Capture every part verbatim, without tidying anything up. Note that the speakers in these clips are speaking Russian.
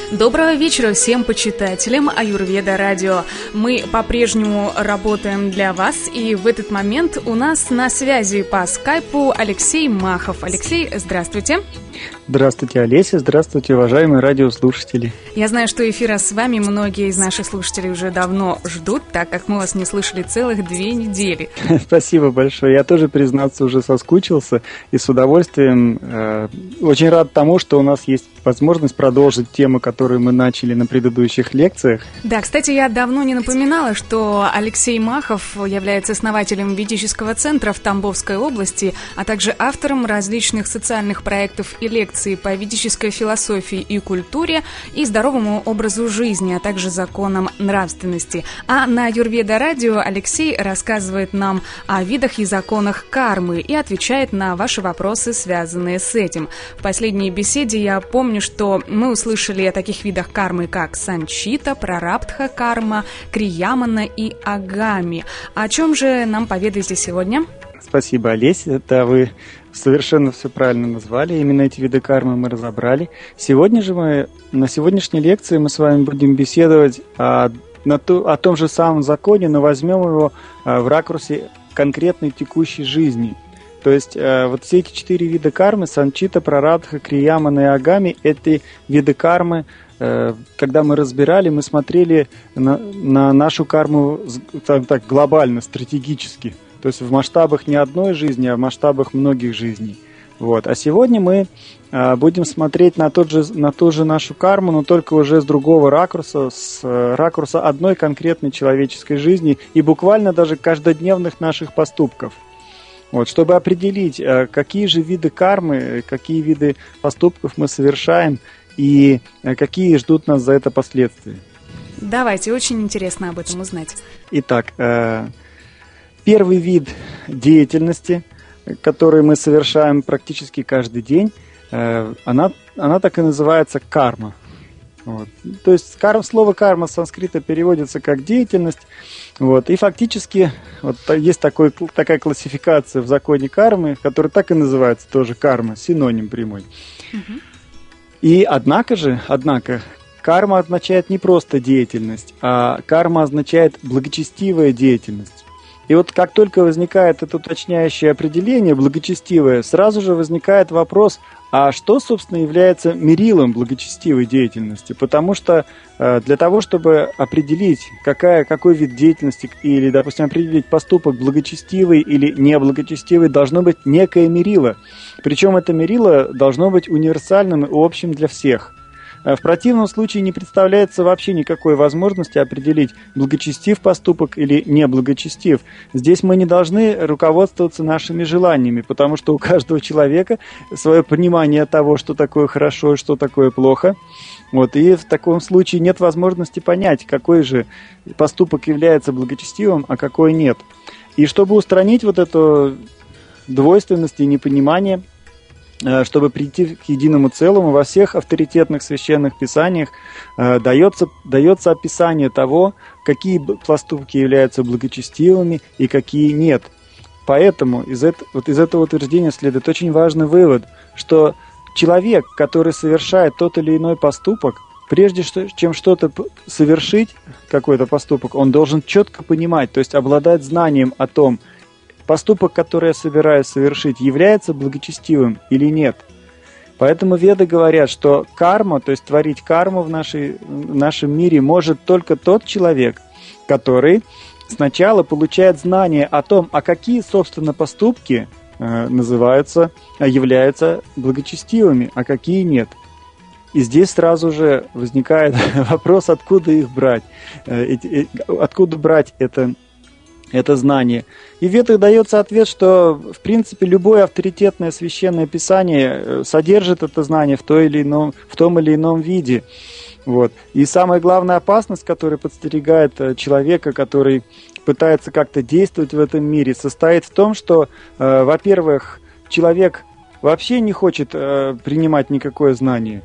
Доброго вечера всем почитателям Аюрведа Радио. Мы по-прежнему работаем для вас, и в этот момент у нас на связи по скайпу Алексей Махов. Алексей, здравствуйте. Здравствуйте, Олеся. Здравствуйте, уважаемые радиослушатели. Я знаю, что эфира с вами многие из наших слушателей уже давно ждут, так как мы вас не слышали целых две недели. Спасибо большое. Я тоже, признаться, уже соскучился и с удовольствием э, очень рад тому, что у нас есть возможность продолжить тему, которую мы начали на предыдущих лекциях. Да, кстати, я давно не напоминала, что Алексей Махов является основателем ведического центра в Тамбовской области, а также автором различных социальных проектов и лекций по ведической философии и культуре и здоровому образу жизни, а также законам нравственности. А на Аюрведа Радио Алексей рассказывает нам о видах и законах кармы и отвечает на ваши вопросы, связанные с этим. В последней беседе я помню, что мы услышали о таких видах кармы, как санчита, прарабдха карма, криямана и агами. О чем же нам поведаете сегодня? Спасибо, Олеся. Это вы совершенно все правильно назвали. Именно эти виды кармы мы разобрали. Сегодня же мы, на сегодняшней лекции мы с вами будем беседовать о, на то, о том же самом законе, но возьмем его в ракурсе конкретной текущей жизни. То есть вот все эти четыре вида кармы, санчита, прарабдха, криямана и агами, это виды кармы. Когда мы разбирали, мы смотрели на, на нашу карму так, так, глобально, стратегически. То есть в масштабах не одной жизни, а в масштабах многих жизней. Вот. А сегодня мы а, будем смотреть на, тот же, на ту же нашу карму, но только уже с другого ракурса, с а, ракурса одной конкретной человеческой жизни и буквально даже каждодневных наших поступков. Вот, чтобы определить, а, какие же виды кармы, какие виды поступков мы совершаем и а, какие ждут нас за это последствия. Давайте, очень интересно об этом узнать. Итак, а, первый вид деятельности, который мы совершаем практически каждый день, она, она так и называется карма. Вот. То есть карма, слово карма с санскрита переводится как деятельность. Вот. И фактически вот, есть такой, такая классификация в законе кармы, которая так и называется тоже карма, синоним прямой. Угу. И однако же, однако, карма означает не просто деятельность, а карма означает благочестивая деятельность. И вот как только возникает это уточняющее определение, благочестивое, сразу же возникает вопрос, а что, собственно, является мерилом благочестивой деятельности? Потому что э, для того, чтобы определить, какая, какой вид деятельности или, допустим, определить поступок благочестивый или неблагочестивый, должно быть некое мерило. Причем это мерило должно быть универсальным и общим для всех. В противном случае не представляется вообще никакой возможности определить, благочестив поступок или неблагочестив. Здесь мы не должны руководствоваться нашими желаниями, потому что у каждого человека свое понимание того, что такое хорошо и что такое плохо. Вот, и в таком случае нет возможности понять, какой же поступок является благочестивым, а какой нет. И чтобы устранить вот эту двойственность и непонимание, чтобы прийти к единому целому, во всех авторитетных священных писаниях э, дается, дается описание того, какие поступки являются благочестивыми и какие нет. Поэтому из, это, вот из этого утверждения следует очень важный вывод, что человек, который совершает тот или иной поступок, прежде чем что-то совершить, какой-то поступок, он должен четко понимать, то есть обладать знанием о том, поступок, который я собираюсь совершить, является благочестивым или нет. Поэтому веды говорят, что карма, то есть творить карму в, нашей, в нашем мире может только тот человек, который сначала получает знание о том, а какие, собственно, поступки э, называются, являются благочестивыми, а какие нет. И здесь сразу же возникает вопрос, откуда их брать, э, э, откуда брать это это знание. И в Ведах дается ответ, что, в принципе, любое авторитетное священное писание содержит это знание в, той или ином, в том или ином виде. Вот. И самая главная опасность, которая подстерегает человека, который пытается как-то действовать в этом мире, состоит в том, что, э, во-первых, человек вообще не хочет э, принимать никакое знание.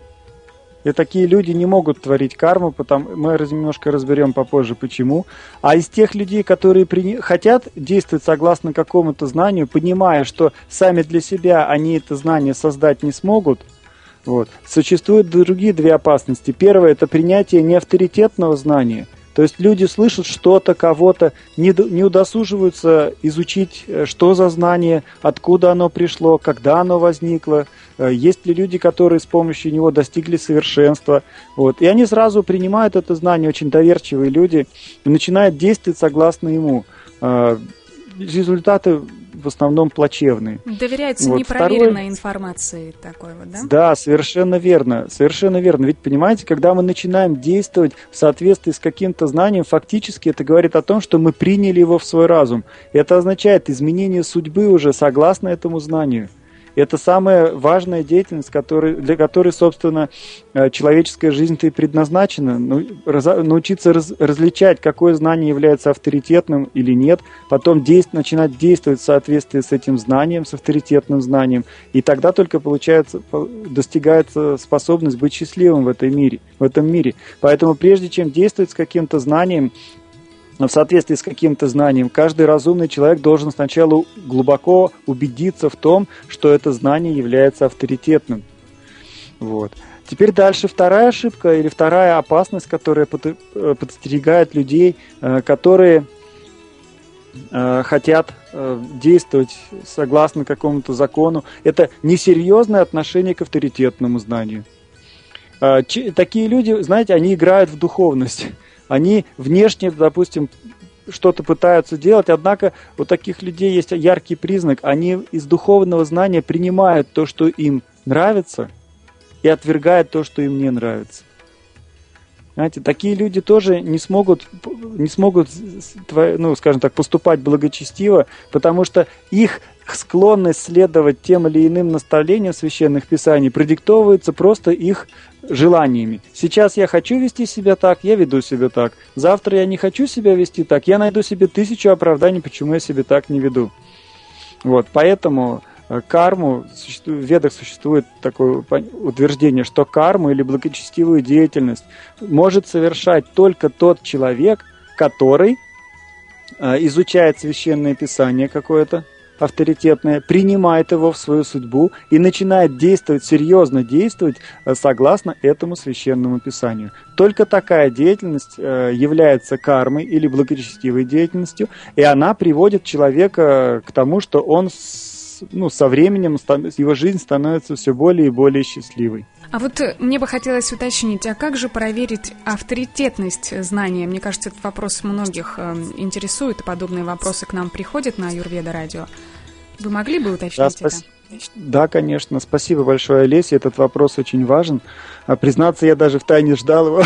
И такие люди не могут творить карму, потому мы немножко разберем попозже, почему. А из тех людей, которые при... хотят действовать согласно какому-то знанию, понимая, что сами для себя они это знание создать не смогут, Вот. Существуют другие две опасности. Первое – это принятие неавторитетного знания. То есть люди слышат что-то, кого-то, не, не удосуживаются изучить, что за знание, откуда оно пришло, когда оно возникло, есть ли люди, которые с помощью него достигли совершенства. Вот. И они сразу принимают это знание, очень доверчивые люди, и начинают действовать согласно ему. Результаты в основном плачевные. Доверяются вот. Непроверенной Второй... информации такой вот, да? Да, совершенно верно, совершенно верно. Ведь, понимаете, когда мы начинаем действовать в соответствии с каким-то знанием, фактически это говорит о том, что мы приняли его в свой разум. Это означает изменение судьбы уже согласно этому знанию. Это самая важная деятельность, который, для которой, собственно, человеческая жизнь-то и предназначена. Ну, раз, научиться раз, различать, какое знание является авторитетным или нет, потом действ, начинать действовать в соответствии с этим знанием, с авторитетным знанием, и тогда только получается, достигается способность быть счастливым в этом мире, в этом мире. Поэтому прежде чем действовать с каким-то знанием, в соответствии с каким-то знанием, каждый разумный человек должен сначала глубоко убедиться в том, что это знание является авторитетным. Вот. Теперь дальше вторая ошибка или вторая опасность, которая подстерегает людей, которые хотят действовать согласно какому-то закону. Это несерьезное отношение к авторитетному знанию. Такие люди, знаете, они играют в духовность. Они внешне, допустим, что-то пытаются делать, однако у таких людей есть яркий признак. Они из духовного знания принимают то, что им нравится, и отвергают то, что им не нравится. Знаете, такие люди тоже не смогут, не смогут, ну, скажем так, поступать благочестиво, потому что их склонность следовать тем или иным наставлениям священных писаний продиктовывается просто их желаниями. Сейчас я хочу вести себя так, я веду себя так. Завтра я не хочу себя вести так, я найду себе тысячу оправданий, почему я себя так не веду. Вот, поэтому карму, в Ведах существует такое утверждение, что карму или благочестивую деятельность может совершать только тот человек, который изучает священное писание какое-то, авторитетное, принимает его в свою судьбу и начинает действовать, серьезно действовать согласно этому священному писанию. Только такая деятельность является кармой или благочестивой деятельностью, и она приводит человека к тому, что он, ну, со временем его жизнь становится все более и более счастливой. А вот мне бы хотелось уточнить, а как же проверить авторитетность знания? Мне кажется, этот вопрос многих э, интересует, и подобные вопросы к нам приходят на Аюрведа радио. Вы могли бы уточнить да, это? Спас... Да, конечно. Спасибо большое, Олеся. Этот вопрос очень важен. А, признаться, я даже втайне ждал его.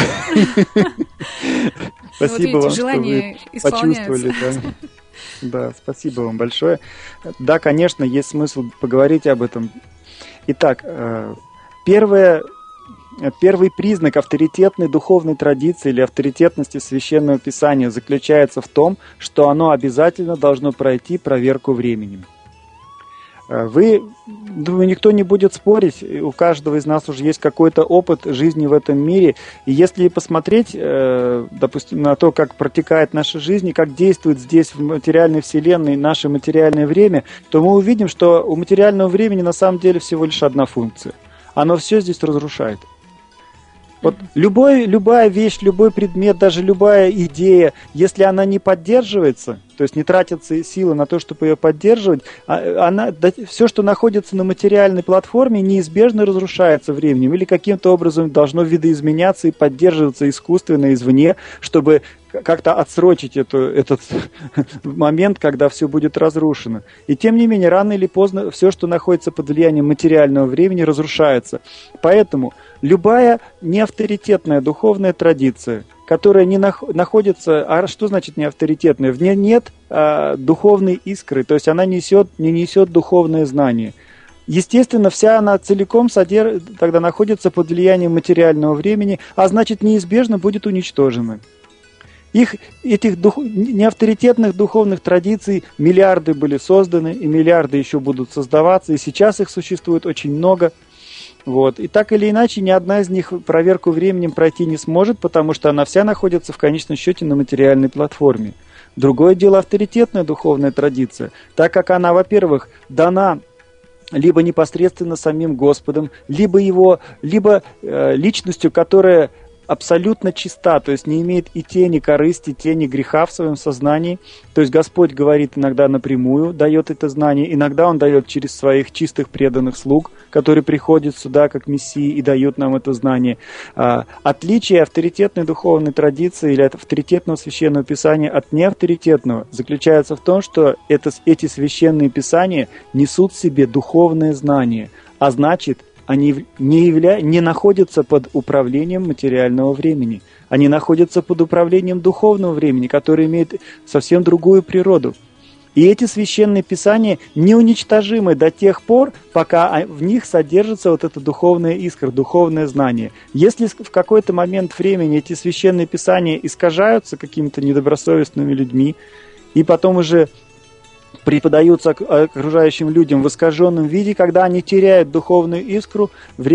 Спасибо вам, что вы почувствовали. Да, спасибо вам большое. Да, конечно, есть смысл поговорить об этом. Итак, Первое, первый признак авторитетной духовной традиции или авторитетности священного писания заключается в том, что оно обязательно должно пройти проверку временем. Вы, думаю, никто не будет спорить, у каждого из нас уже есть какой-то опыт жизни в этом мире, и если посмотреть, допустим, на то, как протекает наша жизнь, и как действует здесь в материальной вселенной наше материальное время, то мы увидим, что у материального времени на самом деле всего лишь одна функция. Оно все здесь разрушает. Вот любой, любая вещь, любой предмет, даже любая идея, если она не поддерживается, то есть не тратятся силы на то, чтобы ее поддерживать, она, все, что находится на материальной платформе, неизбежно разрушается временем или каким-то образом должно видоизменяться и поддерживаться искусственно извне, чтобы как-то отсрочить эту, этот момент, когда все будет разрушено. И тем не менее, рано или поздно все, что находится под влиянием материального времени, разрушается. Поэтому любая неавторитетная духовная традиция, которая не нах- находится... А что значит неавторитетная? В ней нет а, духовной искры, то есть она несет, не несет духовное знание. Естественно, вся она целиком содерж... тогда находится под влиянием материального времени, а значит, неизбежно будет уничтожена. Их, этих дух, неавторитетных духовных традиций миллиарды были созданы, и миллиарды еще будут создаваться, и сейчас их существует очень много. Вот. И так или иначе, ни одна из них проверку временем пройти не сможет, потому что она вся находится в конечном счете на материальной платформе. Другое дело авторитетная духовная традиция, так как она, во-первых, дана либо непосредственно самим Господом, либо его, либо э, личностью, которая абсолютно чиста, то есть не имеет и тени корысти, тени греха в своем сознании. То есть Господь говорит иногда напрямую, дает это знание, иногда Он дает через своих чистых преданных слуг, которые приходят сюда как мессии и дают нам это знание. А, отличие авторитетной духовной традиции или от авторитетного священного писания от неавторитетного заключается в том, что это, эти священные писания несут в себе духовное знание, а значит, они не, явля... не находятся под управлением материального времени. Они находятся под управлением духовного времени, которое имеет совсем другую природу. И эти священные писания неуничтожимы до тех пор, пока в них содержится вот эта духовная искра, духовное знание. Если в какой-то момент времени эти священные писания искажаются какими-то недобросовестными людьми, и потом уже преподаются окружающим людям в искаженном виде, когда они теряют духовную искру,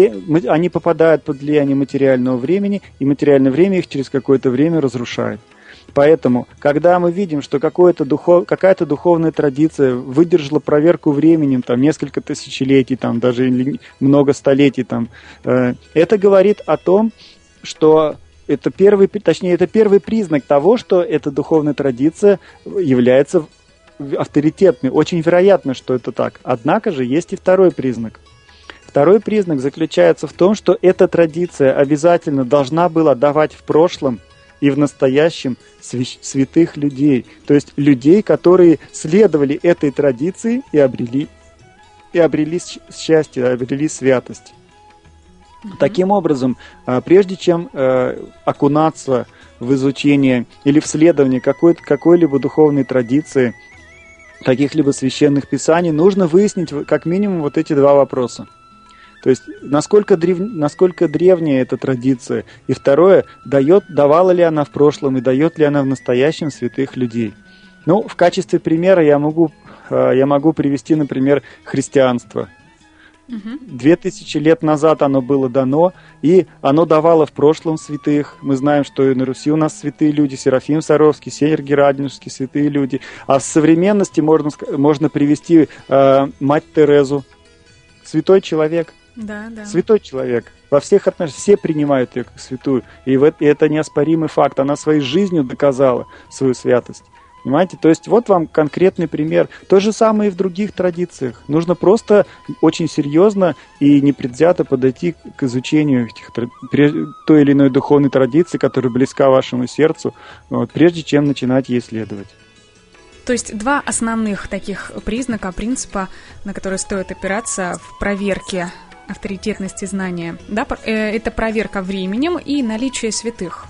они попадают под влияние материального времени, и материальное время их через какое-то время разрушает. Поэтому, когда мы видим, что какое-то духов, какая-то духовная традиция выдержала проверку временем, там, несколько тысячелетий, там, даже много столетий, там, э, это говорит о том, что это первый, точнее, это первый признак того, что эта духовная традиция является авторитетный. Очень вероятно, что это так. Однако же есть и второй признак. Второй признак заключается в том, что эта традиция обязательно должна была давать в прошлом и в настоящем святых людей. То есть людей, которые следовали этой традиции и обрели, и обрели счастье, обрели святость. Mm-hmm. Таким образом, прежде чем окунаться в изучение или в следование какой- какой-либо духовной традиции, каких-либо священных писаний, нужно выяснить как минимум вот эти два вопроса. То есть, насколько, древ... насколько древняя эта традиция, и второе, дает, давала ли она в прошлом и дает ли она в настоящем святых людей. Ну, в качестве примера я могу, я могу привести, например, христианство. Две тысячи лет назад оно было дано, и оно давало в прошлом святых. Мы знаем, что и на Руси у нас святые люди, Серафим Саровский, Сергий Радонежский, святые люди. А в современности можно, можно привести э, мать Терезу. Святой человек. Да, да. Святой человек. Во всех отношениях все принимают ее как святую. И, в, и это неоспоримый факт. Она своей жизнью доказала свою святость. Понимаете? То есть вот вам конкретный пример. То же самое и в других традициях. Нужно просто очень серьезно и непредвзято подойти к изучению этих, той или иной духовной традиции, которая близка вашему сердцу, вот, прежде чем начинать ей следовать. То есть два основных таких признака, принципа, на которые стоит опираться в проверке авторитетности знания. Да? Это проверка временем и наличие святых.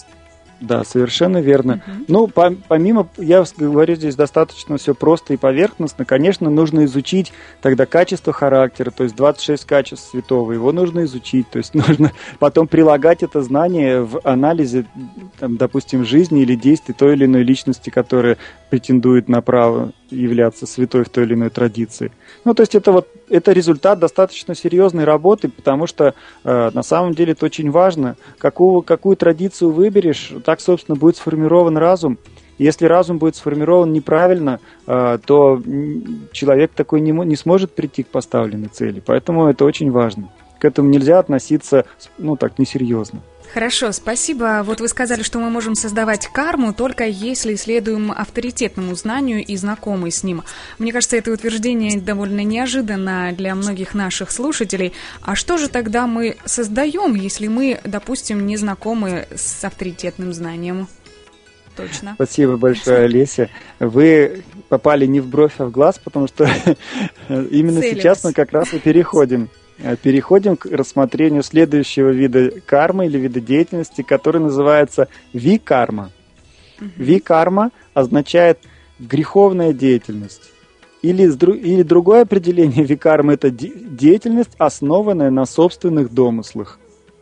Да, совершенно верно. Uh-huh. Ну, по- помимо, я говорю, здесь достаточно все просто и поверхностно. Конечно, нужно изучить тогда качество характера, то есть двадцать шесть качеств святого. Его нужно изучить, то есть нужно потом прилагать это знание в анализе, там, допустим, жизни или действий той или иной личности, которая претендует на право являться святой в той или иной традиции. Ну, то есть это вот это результат достаточно серьезной работы, потому что э, на самом деле это очень важно. Какую, какую традицию выберешь, так, собственно, будет сформирован разум. Если разум будет сформирован неправильно, э, то человек такой не, не сможет прийти к поставленной цели. Поэтому это очень важно. К этому нельзя относиться, ну, так, несерьезно. Хорошо, спасибо. Вот вы сказали, что мы можем создавать карму только если следуем авторитетному знанию и знакомы с ним. Мне кажется, это утверждение довольно неожиданно для многих наших слушателей. А что же тогда мы создаем, если мы, допустим, не знакомы с авторитетным знанием? Точно. Спасибо большое, Олеся. Вы попали не в бровь, а в глаз, потому что именно Целилась. Сейчас мы как раз и переходим. Переходим к рассмотрению следующего вида кармы или вида деятельности, который называется викарма. Uh-huh. Викарма означает греховная деятельность. Или, или другое определение викармы – это деятельность, основанная на собственных домыслах.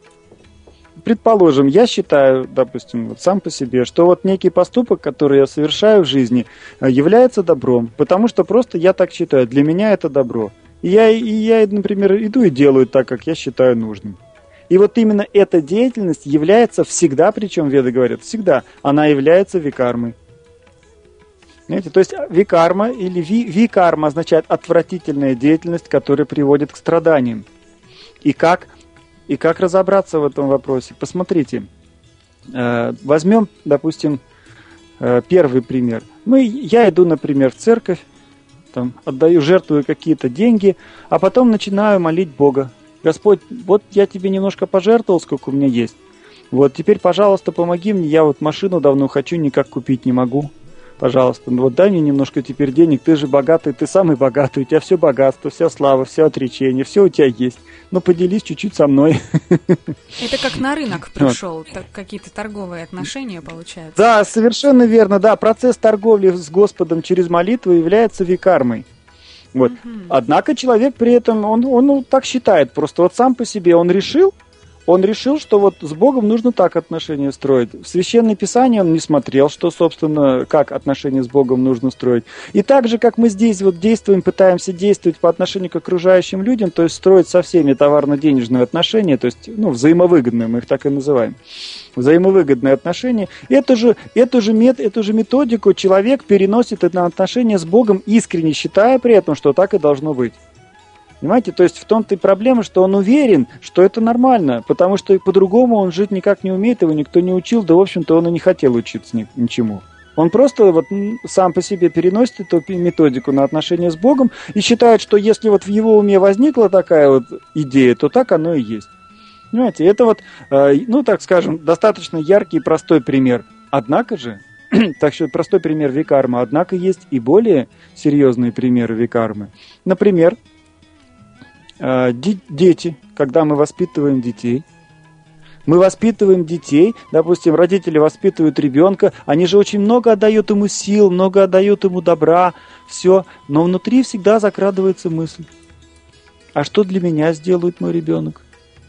Предположим, я считаю, допустим, вот сам по себе, что вот некий поступок, который я совершаю в жизни, является добром, потому что просто я так считаю, для меня это добро. И я, и я, например, иду и делаю так, как я считаю нужным. И вот именно эта деятельность является всегда, причем веды говорят, всегда, она является викармой. Понимаете? То есть викарма или ви, викарма означает отвратительная деятельность, которая приводит к страданиям. И как, и как разобраться в этом вопросе? Посмотрите. Э, возьмем, допустим, э, первый пример. Мы, я иду, например, в церковь, там, отдаю, жертвую какие-то деньги, а потом начинаю молить Бога. Господь, вот я тебе немножко пожертвовал, сколько у меня есть. Вот теперь, пожалуйста, помоги мне, я вот машину давно хочу, никак купить не могу. Пожалуйста, ну вот дай мне немножко теперь денег, ты же богатый, ты самый богатый, у тебя все богатство, вся слава, все отречение, все у тебя есть. Ну поделись чуть-чуть со мной. Это как на рынок пришел, так, какие-то торговые отношения получаются. Да, совершенно верно, да, процесс торговли с Господом через молитву является викармой. Вот. Угу. Однако человек при этом, он, он ну, так считает, просто вот сам по себе он решил, Он решил, что вот с Богом нужно так отношения строить. В Священное Писание он не смотрел, что, собственно, как отношения с Богом нужно строить. И так же, как мы здесь вот действуем, пытаемся действовать по отношению к окружающим людям, то есть строить со всеми товарно-денежные отношения, то есть, ну, взаимовыгодные, мы их так и называем. Взаимовыгодные отношения. Эту же, эту же, мет, эту же методику человек переносит на отношения с Богом, искренне считая при этом, что так и должно быть. Понимаете, то есть в том-то и проблема, что он уверен, что это нормально, потому что по-другому он жить никак не умеет, его никто не учил, да, в общем-то, он и не хотел учиться ни, ничему. Он просто вот сам по себе переносит эту методику на отношения с Богом и считает, что если вот в его уме возникла такая вот идея, то так оно и есть. Понимаете, это вот, ну, так скажем, достаточно яркий и простой пример. Однако же, так что простой пример викармы, однако есть и более серьезные примеры викармы. Например, дети, когда мы воспитываем детей, мы воспитываем детей, допустим, родители воспитывают ребенка, они же очень много отдают ему сил, много отдают ему добра, все, но внутри всегда закрадывается мысль: а что для меня сделает мой ребенок?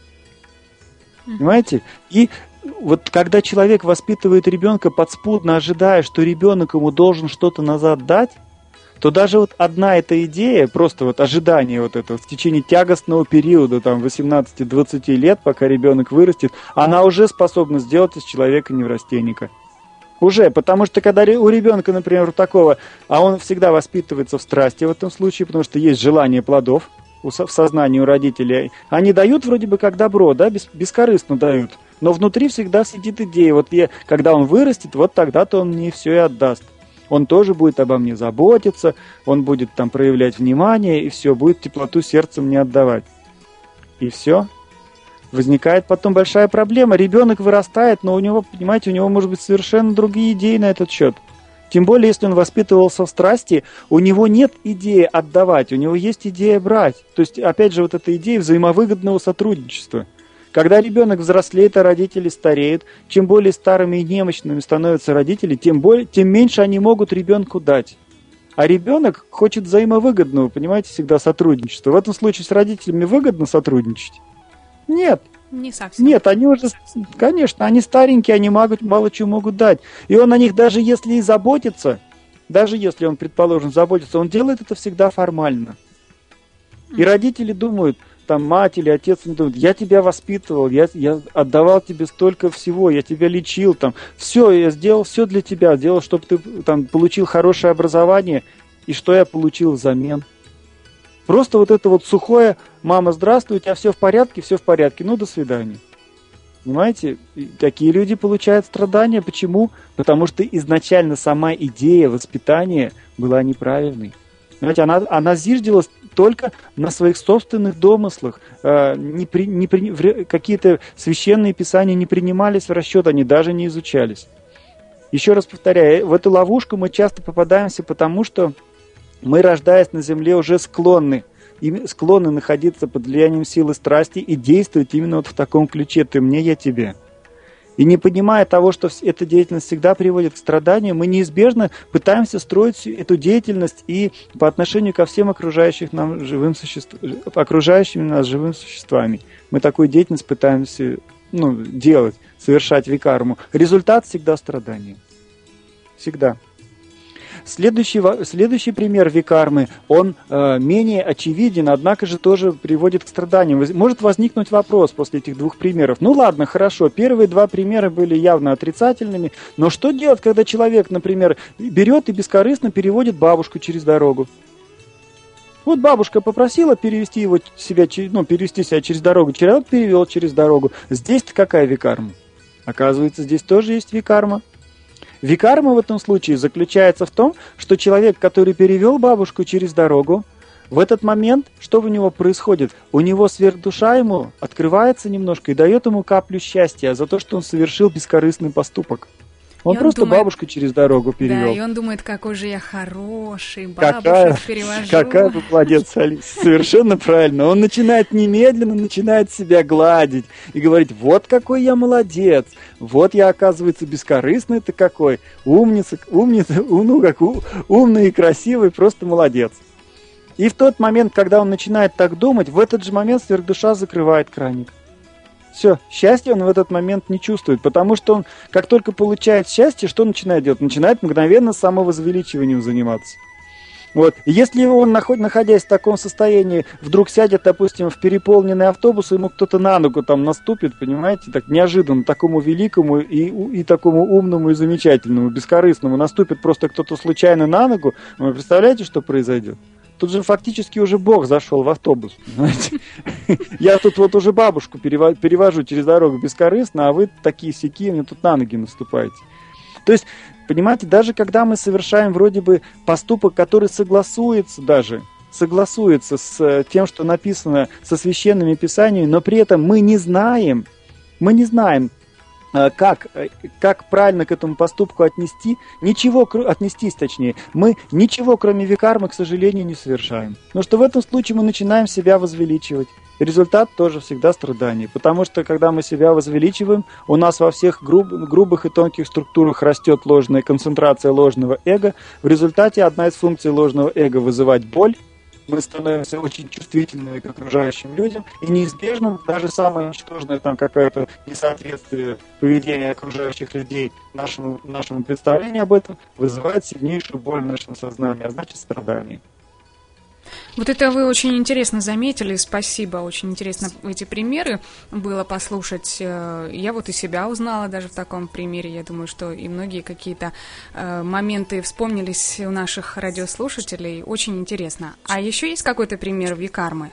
Понимаете? И вот когда человек воспитывает ребенка, подспудно ожидая, что ребенок ему должен что-то назад дать, то даже вот одна эта идея, просто вот ожидание вот этого в течение тягостного периода, там, восемнадцати-двадцати лет, пока ребенок вырастет, она уже способна сделать из человека неврастенника. Уже, потому что когда у ребенка, например, такого, а он всегда воспитывается в страсти в этом случае, потому что есть желание плодов в сознании у родителей, они дают вроде бы как добро, да, бес, бескорыстно дают, но внутри всегда сидит идея, вот я, когда он вырастет, вот тогда-то он мне все и отдаст. Он тоже будет обо мне заботиться, он будет там проявлять внимание, и все, будет теплоту сердца мне отдавать. И все. Возникает потом большая проблема. Ребенок вырастает, но у него, понимаете, у него может быть совершенно другие идеи на этот счет. Тем более, если он воспитывался в страсти, у него нет идеи отдавать, у него есть идея брать. То есть, опять же, вот эта идея взаимовыгодного сотрудничества. Когда ребенок взрослеет, а родители стареют, чем более старыми и немощными становятся родители, тем, более, тем меньше они могут ребенку дать. А ребенок хочет взаимовыгодного, понимаете, всегда сотрудничества. В этом случае с родителями выгодно сотрудничать? Нет. Не совсем. Нет, они уже, конечно, они старенькие, они могут, мало чего могут дать. И он о них даже если и заботится, даже если он, предположим, заботится, он делает это всегда формально. И родители думают, там мать или отец думают: я тебя воспитывал, я, я отдавал тебе столько всего, я тебя лечил, там, все, я сделал все для тебя, сделал, чтобы ты там получил хорошее образование, и что я получил взамен? Просто вот это вот сухое: мама, здравствуй, у тебя все в порядке, все в порядке, ну до свидания. Понимаете, и такие люди получают страдания. Почему? Потому что изначально сама идея воспитания была неправильной. Понимаете, она, она зиждилась только на своих собственных домыслах. Э, не при, не при, в, какие-то священные писания не принимались в расчет, они даже не изучались. Еще раз повторяю, в эту ловушку мы часто попадаемся, потому что мы, рождаясь на земле, уже склонны, склонны находиться под влиянием силы страсти и действовать именно вот в таком ключе: ты мне, я тебе. И не понимая того, что эта деятельность всегда приводит к страданию, мы неизбежно пытаемся строить эту деятельность и по отношению ко всем окружающим, нам живым существ... окружающими нас живым существами. Мы такую деятельность пытаемся, ну, делать, совершать викарму. Результат всегда страдание. Всегда. Следующий, следующий пример викармы, он э, менее очевиден, однако же тоже приводит к страданиям. Может возникнуть вопрос после этих двух примеров. Ну ладно, хорошо, первые два примера были явно отрицательными, но что делать, когда человек, например, берет и бескорыстно переводит бабушку через дорогу? Вот бабушка попросила перевести его себя, ну, перевести себя через дорогу, человек перевел через дорогу. Здесь-то какая викарма? Оказывается, здесь тоже есть викарма. Викарма в этом случае заключается в том, что человек, который перевел бабушку через дорогу, в этот момент, что у него происходит? У него сверхдуша ему открывается немножко и дает ему каплю счастья за то, что он совершил бескорыстный поступок. Он, он просто думает, бабушку через дорогу перевел. Да, и он думает, какой же я хороший, бабушек какая, перевожу. Какая вы молодец, Алиса, совершенно правильно. Он начинает немедленно, начинает себя гладить и говорить, вот какой я молодец, вот я, оказывается, бескорыстный-то какой, умница, умница, ну как умный и красивый, просто молодец. И в тот момент, когда он начинает так думать, в этот же момент сверхдуша закрывает краник. Все, счастья он в этот момент не чувствует, потому что он, как только получает счастье, что начинает делать? Начинает мгновенно самовозвеличиванием заниматься. Вот. И если он, находясь в таком состоянии, вдруг сядет, допустим, в переполненный автобус, и ему кто-то на ногу там наступит, понимаете, так неожиданно, такому великому и, и такому умному и замечательному, бескорыстному, наступит просто кто-то случайно на ногу, вы представляете, что произойдет? Тут же фактически уже Бог зашел в автобус. Понимаете? Я тут вот уже бабушку перевожу через дорогу бескорыстно, а вы такие сяки, мне тут на ноги наступаете. То есть, понимаете, даже когда мы совершаем вроде бы поступок, который согласуется даже, согласуется с тем, что написано со священными писаниями, но при этом мы не знаем, мы не знаем, Как, как правильно к этому поступку отнести, ничего, отнестись точнее, мы ничего кроме викармы, к сожалению, не совершаем. Потому что в этом случае мы начинаем себя возвеличивать. Результат тоже всегда страдание. Потому что когда мы себя возвеличиваем, у нас во всех груб, грубых и тонких структурах растет ложная концентрация ложного эго. В результате одна из функций ложного эго вызывать боль. Мы становимся очень чувствительными к окружающим людям, и неизбежно даже самое ничтожное там какое-то несоответствие поведения окружающих людей нашему, нашему представлению об этом вызывает сильнейшую боль в нашем сознании, а значит страдание. Вот это вы очень интересно заметили, спасибо, очень интересно эти примеры было послушать. Я вот и себя узнала даже в таком примере, я думаю, что и многие какие-то моменты вспомнились у наших радиослушателей, очень интересно. А еще есть какой-то пример викармы?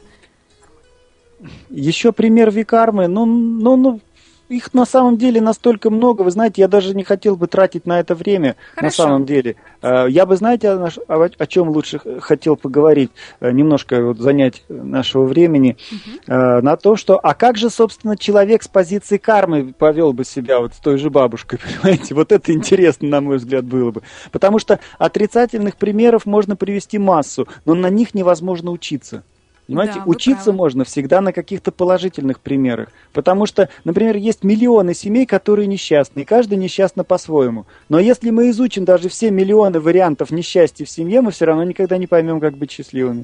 Еще пример викармы, ну, ну, ну, их на самом деле настолько много, вы знаете, я даже не хотел бы тратить на это время. Хорошо. На самом деле. Я бы, знаете, о, о чем лучше хотел поговорить, немножко вот занять нашего времени, угу. На то, что, а как же, собственно, человек с позиции кармы повел бы себя вот с той же бабушкой, понимаете? Вот это интересно, на мой взгляд, было бы. Потому что отрицательных примеров можно привести массу, но на них невозможно учиться. Понимаете, да, учиться правы. Можно всегда на каких-то положительных примерах. Потому что, например, есть миллионы семей, которые несчастны, и каждый несчастна по-своему. Но если мы изучим даже все миллионы вариантов несчастья в семье, мы все равно никогда не поймем, как быть счастливыми.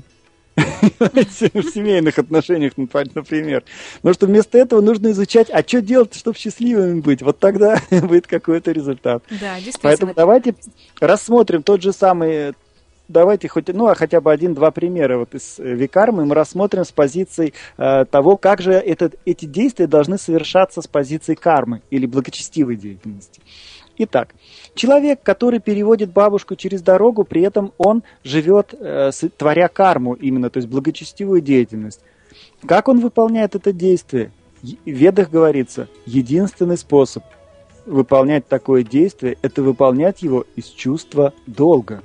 В семейных отношениях, например. Потому что вместо этого нужно изучать, а что делать, чтобы счастливыми быть. Вот тогда будет какой-то результат. Да, действительно. Поэтому давайте рассмотрим тот же самый... Давайте хоть, ну, а хотя бы один-два примера вот из викармы мы рассмотрим с позиции э, того, как же этот, эти действия должны совершаться с позиции кармы или благочестивой деятельности. Итак, человек, который переводит бабушку через дорогу, при этом он живет, э, творя карму именно, то есть благочестивую деятельность. Как он выполняет это действие? В Ведах говорится, единственный способ выполнять такое действие – это выполнять его из чувства долга.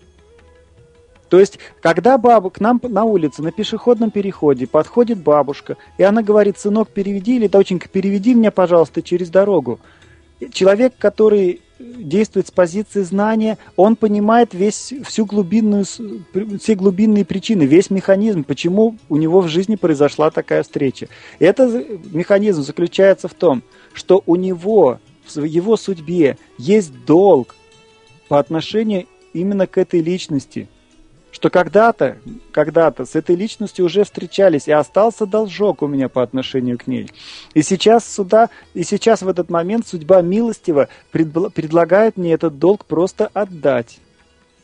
То есть, когда баба к нам на улице, на пешеходном переходе подходит бабушка, и она говорит, сынок, переведи, или доченька, переведи меня, пожалуйста, через дорогу. Человек, который действует с позиции знания, он понимает весь, всю глубинную, все глубинные причины, весь механизм, почему у него в жизни произошла такая встреча. И этот механизм заключается в том, что у него, в его судьбе есть долг по отношению именно к этой личности. Что когда-то, когда-то с этой личностью уже встречались, и остался должок у меня по отношению к ней. И сейчас суда, и сейчас в этот момент судьба милостиво пред, предлагает мне этот долг просто отдать.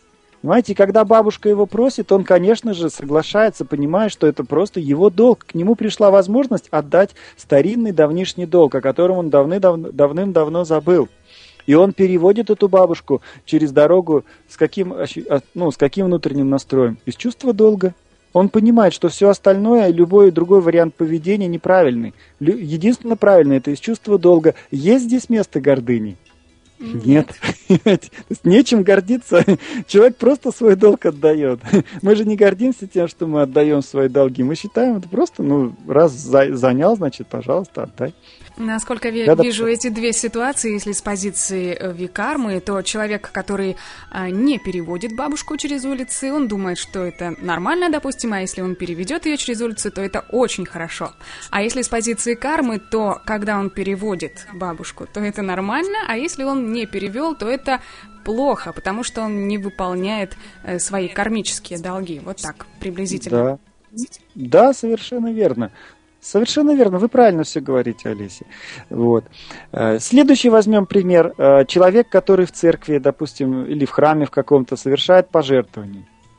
Понимаете, и когда бабушка его просит, он, конечно же, соглашается, понимая, что это просто его долг. К нему пришла возможность отдать старинный давнишний долг, о котором он давным-давно, давным-давно забыл. И он переводит эту бабушку через дорогу с каким, ну, с каким внутренним настроем? Из чувства долга. Он понимает, что все остальное, любой другой вариант поведения неправильный. Единственно правильный – это из чувства долга. Есть здесь место гордыни? Нет. Нет. Нечем гордиться. Человек просто свой долг отдает. Мы же не гордимся тем, что мы отдаем свои долги. Мы считаем, это просто, ну, раз занял, значит, пожалуйста, отдай. Насколько я да, вижу да. эти две ситуации, если с позиции викармы, то человек, который а, не переводит бабушку через улицы, он думает, что это нормально, допустим, а если он переведет ее через улицу, то это очень хорошо. А если с позиции кармы, то когда он переводит бабушку, то это нормально, а если он не перевел, то это плохо, потому что он не выполняет э, свои кармические долги. Вот так, приблизительно. Да, да, совершенно верно. Совершенно верно, вы правильно все говорите, Олеся. Вот. Следующий возьмем пример. Человек, который в церкви, допустим, или в храме в каком-то совершает пожертвование.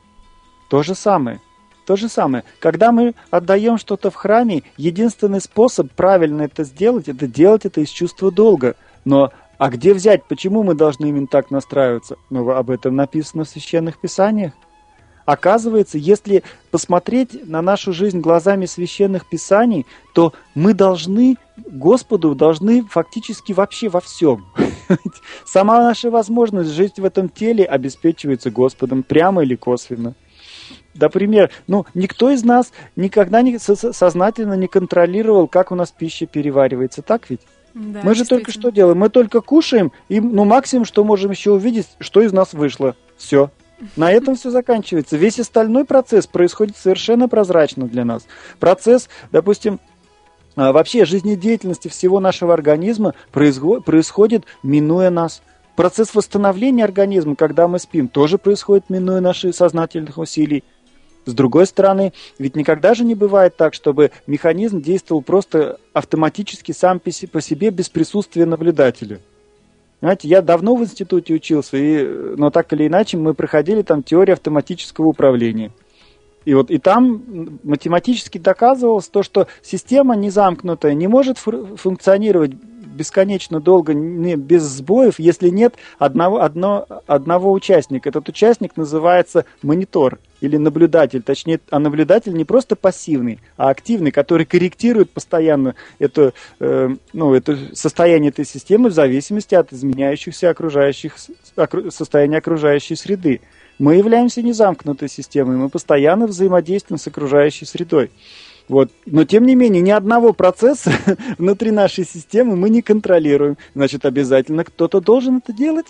То же самое. То же самое. Когда мы отдаем что-то в храме, единственный способ правильно это сделать, это делать это из чувства долга. Но а где взять? Почему мы должны именно так настраиваться? Ну, об этом написано в Священных Писаниях. Оказывается, если посмотреть на нашу жизнь глазами священных писаний, то мы должны, Господу должны фактически вообще во всем. Сама наша возможность жить в этом теле обеспечивается Господом прямо или косвенно. Например, ну, никто из нас никогда не, сознательно не контролировал, как у нас пища переваривается, так ведь? Да, мы же только что делаем? Мы только кушаем, и ну, максимум, что можем еще увидеть, что из нас вышло. Все. На этом все заканчивается. Весь остальной процесс происходит совершенно прозрачно для нас. Процесс, допустим, вообще жизнедеятельности всего нашего организма происходит, минуя нас. Процесс восстановления организма, когда мы спим, тоже происходит, минуя наших сознательных усилий. С другой стороны, ведь никогда же не бывает так, чтобы механизм действовал просто автоматически сам по себе без присутствия наблюдателя. Знаете, я давно в институте учился, и, но так или иначе мы проходили там теорию автоматического управления. И вот и там математически доказывалось то, что система незамкнутая не может функционировать бесконечно долго, не, без сбоев, если нет одного, одно, одного участника. Этот участник называется монитор или наблюдатель. Точнее, а наблюдатель не просто пассивный, а активный, который корректирует постоянно это, э, ну, это состояние этой системы в зависимости от изменяющихся окружающих, окру, состояния окружающей среды. Мы являемся незамкнутой системой, мы постоянно взаимодействуем с окружающей средой. Вот. Но, тем не менее, ни одного процесса внутри нашей системы мы не контролируем. Значит, обязательно кто-то должен это делать.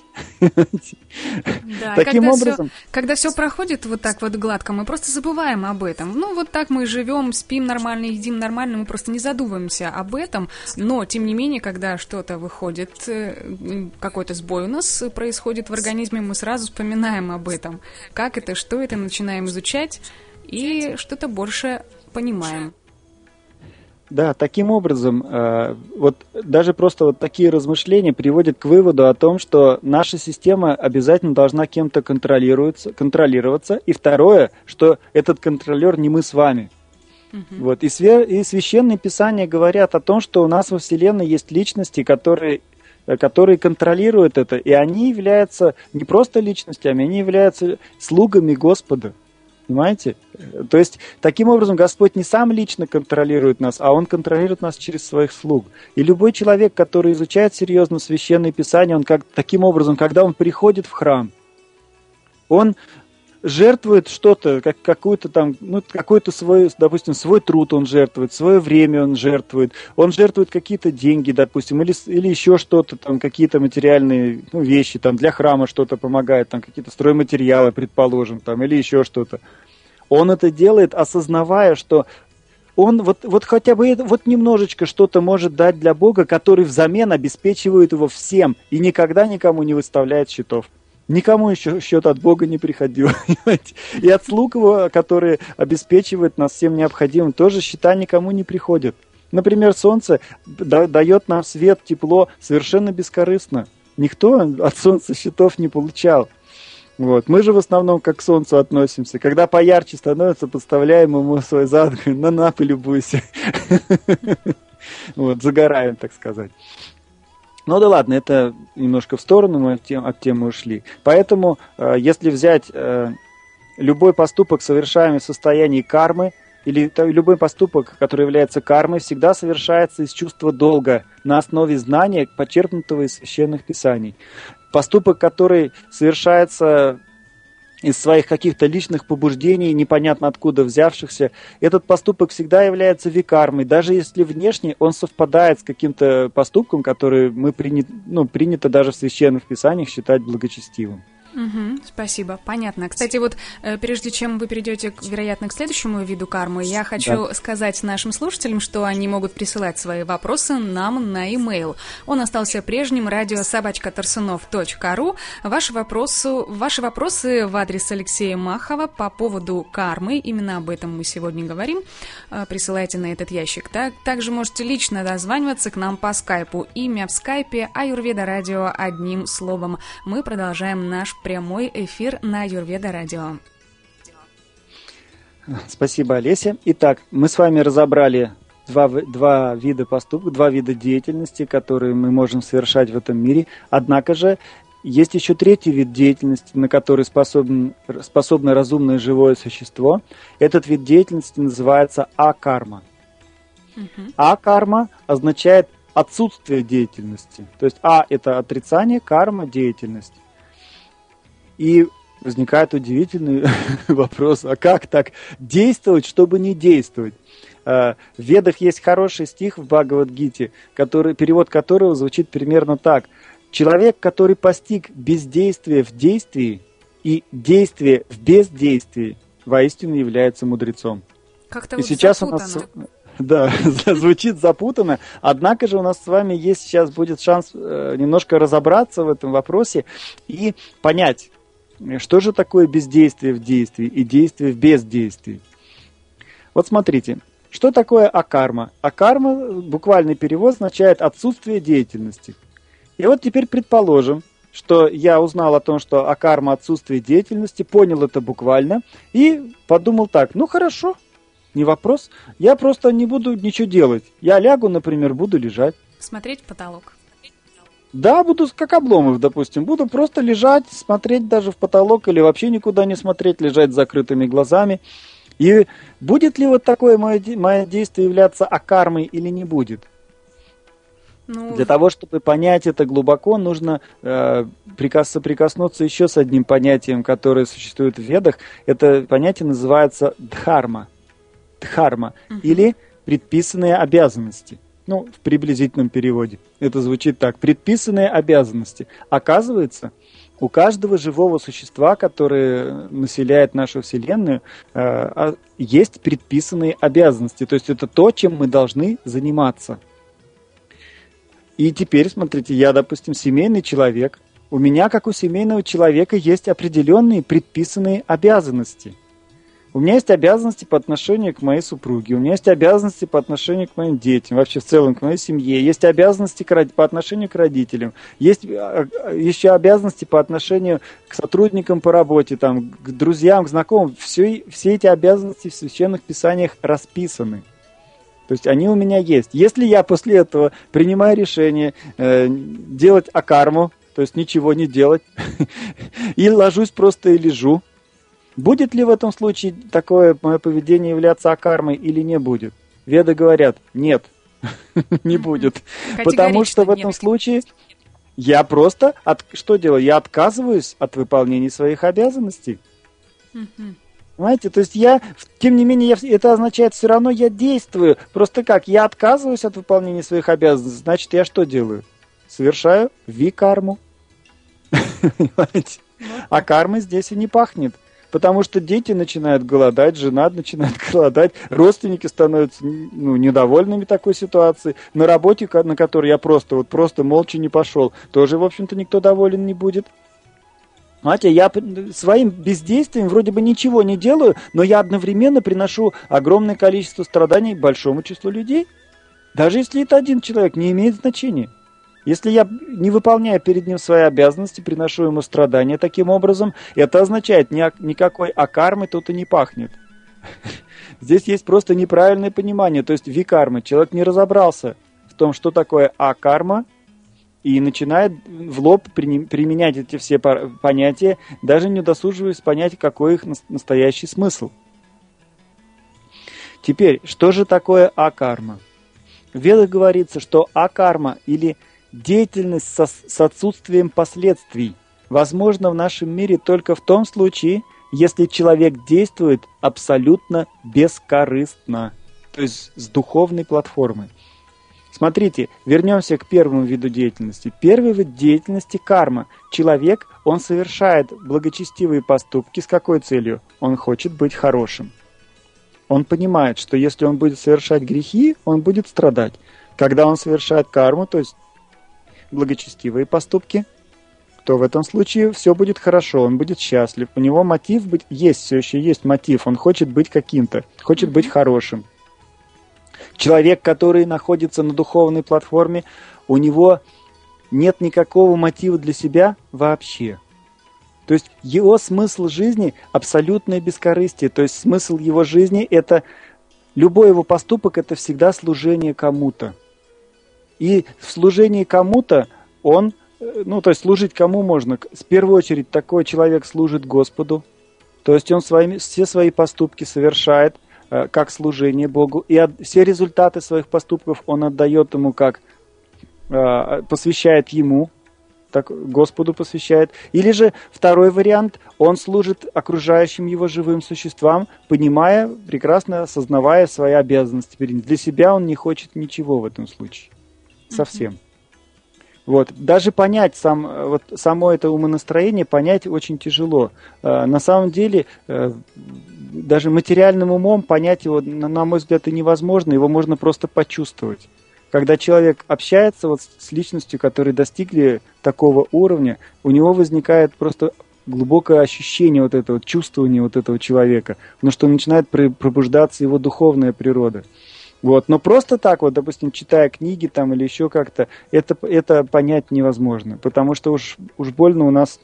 Да, Таким когда образом... Все, когда все проходит вот так вот гладко, мы просто забываем об этом. Ну, вот так мы живем, спим нормально, едим нормально, мы просто не задумываемся об этом. Но, тем не менее, когда что-то выходит, какой-то сбой у нас происходит в организме, мы сразу вспоминаем об этом. Как это, что это, начинаем изучать и что-то больше понимаем. Да, таким образом, э, вот даже просто вот такие размышления приводят к выводу о том, что наша система обязательно должна кем-то контролироваться, контролироваться. И второе, что этот контролер не мы с вами. Uh-huh. Вот. И, све- и священные писания говорят о том, что у нас во Вселенной есть личности, которые, которые контролируют это, и они являются не просто личностями, они являются слугами Господа. Понимаете? То есть, таким образом, Господь не сам лично контролирует нас, а Он контролирует нас через своих слуг. И любой человек, который изучает серьезно Священное Писание, он как, таким образом, когда он приходит в храм, он жертвует что-то, как, какую-то там, ну, какой-то свой, допустим, свой труд он жертвует, свое время он жертвует, он жертвует какие-то деньги, допустим, или, или еще что-то, там, какие-то материальные ну, вещи, там, для храма что-то помогает, там, какие-то стройматериалы, предположим, там, или еще что-то. Он это делает, осознавая, что он вот, вот хотя бы вот немножечко что-то может дать для Бога, который взамен обеспечивает его всем и никогда никому не выставляет счетов. Никому еще счет от Бога не приходил. И от слуг его, которые обеспечивают нас всем необходимым, тоже счета никому не приходят. Например, солнце дает нам свет, тепло совершенно бескорыстно. Никто от солнца счетов не получал. Вот. Мы же в основном как к солнцу относимся. Когда поярче становится, подставляем ему свой зад, на на, полюбуйся. Вот, загораем, так сказать. Ну да ладно, это немножко в сторону, мы от, тем, от темы ушли. Поэтому, э, если взять э, любой поступок, совершаемый в состоянии кармы, или то, любой поступок, который является кармой, всегда совершается из чувства долга на основе знания, почерпнутого из священных писаний. Поступок, который совершается из своих каких-то личных побуждений, непонятно откуда взявшихся, этот поступок всегда является викармой, даже если внешне он совпадает с каким-то поступком, который мы принят, ну, принято даже в священных писаниях считать благочестивым. Угу, спасибо, понятно. Кстати, вот э, прежде чем вы перейдете, вероятно, к следующему виду кармы, я хочу да. сказать нашим слушателям, что они могут присылать свои вопросы нам на e-mail. Он остался прежним, радио собака торсунов точка ру. Ваши вопросы, ваши вопросы в адрес Алексея Махова по поводу кармы, именно об этом мы сегодня говорим, э, присылайте на этот ящик. Так, также можете лично дозваниваться к нам по скайпу. Имя в скайпе Аюрведа Радио одним словом. Мы продолжаем наш прямой эфир на Аюрведа Радио. Спасибо, Олеся. Итак, мы с вами разобрали два, два вида поступков, два вида деятельности, которые мы можем совершать в этом мире. Однако же есть еще третий вид деятельности, на который способен, способно разумное живое существо. Этот вид деятельности называется акарма. Угу. Акарма означает отсутствие деятельности. То есть а – это отрицание, карма – деятельность. И возникает удивительный вопрос, а как так действовать, чтобы не действовать? В Ведах есть хороший стих в Бхагавад-гите, который, перевод которого звучит примерно так. Человек, который постиг бездействие в действии и действие в бездействии, воистину является мудрецом. Как-то и вот сейчас запутано. у нас... Да, звучит запутанно, однако же у нас с вами есть сейчас будет шанс немножко разобраться в этом вопросе и понять, что же такое бездействие в действии и действие в бездействии? Вот смотрите, что такое акарма? Акарма, буквальный перевод, означает отсутствие деятельности. И вот теперь предположим, что я узнал о том, что акарма – отсутствие деятельности, понял это буквально и подумал так, ну хорошо, не вопрос, я просто не буду ничего делать. Я лягу, например, буду лежать. Смотреть в потолок. Да, буду как Обломов, допустим. Буду просто лежать, смотреть даже в потолок или вообще никуда не смотреть, лежать с закрытыми глазами. И будет ли вот такое мое, мое действие являться акармой или не будет? Ну... Для того, чтобы понять это глубоко, нужно э, прикас, соприкоснуться еще с одним понятием, которое существует в Ведах. Это понятие называется дхарма. Дхарма. Uh-huh. Или предписанные обязанности. Ну, в приблизительном переводе. Это звучит так. Предписанные обязанности. Оказывается, у каждого живого существа, которое населяет нашу Вселенную, есть предписанные обязанности. То есть это то, чем мы должны заниматься. И теперь, смотрите, я, допустим, семейный человек. У меня, как у семейного человека, есть определенные предписанные обязанности. У меня есть обязанности по отношению к моей супруге, у меня есть обязанности по отношению к моим детям, вообще в целом к моей семье, есть обязанности по отношению к родителям, есть еще обязанности по отношению к сотрудникам по работе, там, к друзьям, к знакомым. Все, все эти обязанности в священных писаниях расписаны. То есть они у меня есть. Если я после этого принимаю решение э, делать акарму, то есть ничего не делать, и ложусь просто и лежу, будет ли в этом случае такое мое поведение являться акармой или не будет? Веды говорят, нет, не будет. Потому что в этом случае я просто, от, что делаю? Я отказываюсь от выполнения своих обязанностей. Понимаете? То есть я, тем не менее, я, это означает, все равно я действую. Просто как? Я отказываюсь от выполнения своих обязанностей. Значит, я что делаю? Совершаю викарму. Понимаете? А кармы здесь и не пахнет. Потому что дети начинают голодать, жена начинает голодать, родственники становятся ну, недовольными такой ситуацией. На работе, на которой я просто, вот, просто молча не пошел, тоже, в общем-то, никто доволен не будет. Знаете, я своим бездействием вроде бы ничего не делаю, но я одновременно приношу огромное количество страданий большому числу людей. Даже если это один человек, не имеет значения. Если я не выполняю перед ним свои обязанности, приношу ему страдания таким образом, это означает, ни, никакой акармы тут и не пахнет. Здесь есть просто неправильное понимание, то есть викармы. Человек не разобрался в том, что такое акарма, и начинает в лоб применять эти все понятия, даже не удосуживаясь понять, какой их настоящий смысл. Теперь, что же такое акарма? В Ведах говорится, что акарма или деятельность со, с отсутствием последствий возможна в нашем мире только в том случае, если человек действует абсолютно бескорыстно, то есть с духовной платформы. Смотрите, вернемся к первому виду деятельности. Первый вид деятельности – карма. Человек, он совершает благочестивые поступки с какой целью? Он хочет быть хорошим. Он понимает, что если он будет совершать грехи, он будет страдать. Когда он совершает карму, то есть благочестивые поступки, то в этом случае все будет хорошо, он будет счастлив. У него мотив быть, есть, все еще есть мотив, он хочет быть каким-то, хочет быть хорошим. Человек, который находится на духовной платформе, у него нет никакого мотива для себя вообще. То есть его смысл жизни – абсолютное бескорыстие. То есть смысл его жизни – это любой его поступок – это всегда служение кому-то. И в служении кому-то он, ну то есть служить кому можно? В первую очередь такой человек служит Господу. То есть он своими, все свои поступки совершает э, как служение Богу. И от, все результаты своих поступков он отдает ему как, э, посвящает ему. Так Господу посвящает. Или же второй вариант, он служит окружающим его живым существам, понимая, прекрасно осознавая свои обязанности перед ним. Для себя он не хочет ничего в этом случае. Совсем. Mm-hmm. Вот. Даже понять сам, вот, само это умонастроение, понять очень тяжело. На самом деле, даже материальным умом понять его, на мой взгляд, и невозможно, его можно просто почувствовать. Когда человек общается вот с личностью, которые достигли такого уровня, у него возникает просто глубокое ощущение вот этого, чувствования вот этого человека, потому что начинает пробуждаться его духовная природа. Вот. Но просто так вот, допустим, читая книги там или еще как-то, это, это понять невозможно, потому что уж, уж больно у нас,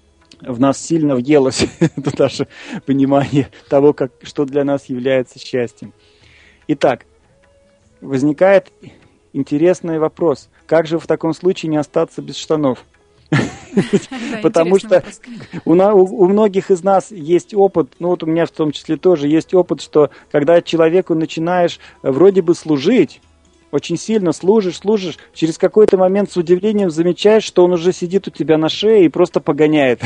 в нас сильно въелось это наше понимание того, как, что для нас является счастьем. Итак, возникает интересный вопрос. Как же в таком случае не остаться без штанов? Потому что у, у многих из нас есть опыт, ну вот у меня в том числе тоже есть опыт, что когда человеку начинаешь вроде бы служить, очень сильно служишь, служишь, через какой-то момент с удивлением замечаешь, что он уже сидит у тебя на шее и просто погоняет.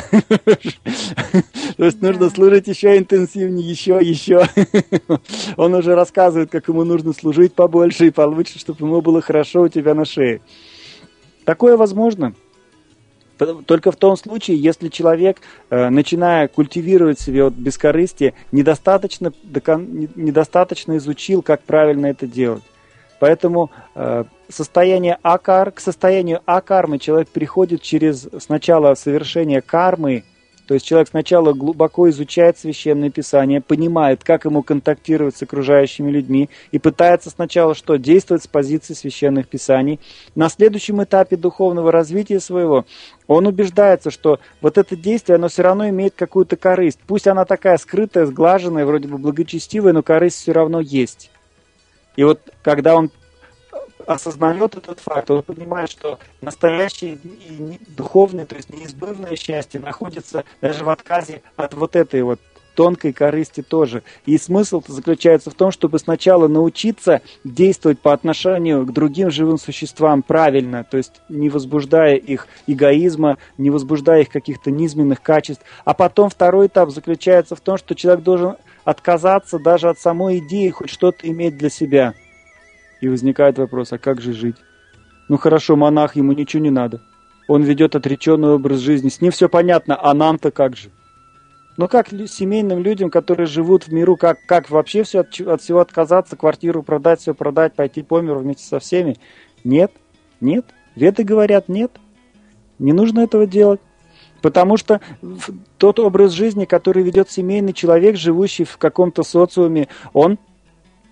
То есть нужно служить еще интенсивнее, еще, еще. Он уже рассказывает, как ему нужно служить побольше и получше, чтобы ему было хорошо у тебя на шее. Такое возможно. Только в том случае, если человек, начиная культивировать в себе вот бескорыстие, недостаточно, недостаточно изучил, как правильно это делать. Поэтому состояние акар, к состоянию акармы человек приходит через сначала совершение кармы, то есть человек сначала глубоко изучает Священное Писание, понимает, как ему контактировать с окружающими людьми и пытается сначала что? Действовать с позиции Священных Писаний. На следующем этапе духовного развития своего он убеждается, что вот это действие, оно все равно имеет какую-то корысть. Пусть она такая скрытая, сглаженная, вроде бы благочестивая, но корысть все равно есть. И вот когда он осознает этот факт, он понимает, что настоящее и духовное, то есть неизбывное счастье находится даже в отказе от вот этой вот тонкой корысти тоже. И смысл заключается в том, чтобы сначала научиться действовать по отношению к другим живым существам правильно, то есть не возбуждая их эгоизма, не возбуждая их каких-то низменных качеств. А потом второй этап заключается в том, что человек должен отказаться даже от самой идеи хоть что-то иметь для себя. И возникает вопрос, а как же жить? Ну хорошо, монах, ему ничего не надо. Он ведет отреченный образ жизни. С ним все понятно, а нам-то как же? Ну как семейным людям, которые живут в миру, как, как вообще все от, от всего отказаться, квартиру продать, все продать, пойти по миру вместе со всеми? Нет, нет. Веды говорят нет. Не нужно этого делать. Потому что тот образ жизни, который ведет семейный человек, живущий в каком-то социуме, он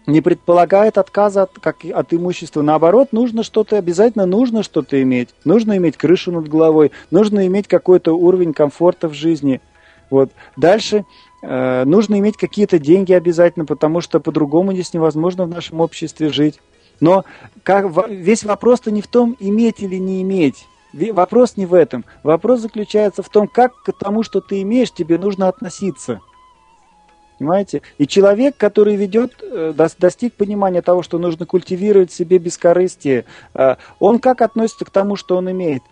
не предполагает отказа от, как, от имущества. Наоборот, нужно что-то, обязательно нужно что-то иметь. Нужно иметь крышу над головой, нужно иметь какой-то уровень комфорта в жизни. Вот. Дальше э, нужно иметь какие-то деньги обязательно, потому что по-другому здесь невозможно в нашем обществе жить. Но как, весь вопрос-то не в том, иметь или не иметь. Вопрос не в этом. Вопрос заключается в том, как к тому, что ты имеешь, тебе нужно относиться. Понимаете? И человек, который ведет, достиг понимания того, что нужно культивировать в себе бескорыстие, он как относится к тому, что он имеет?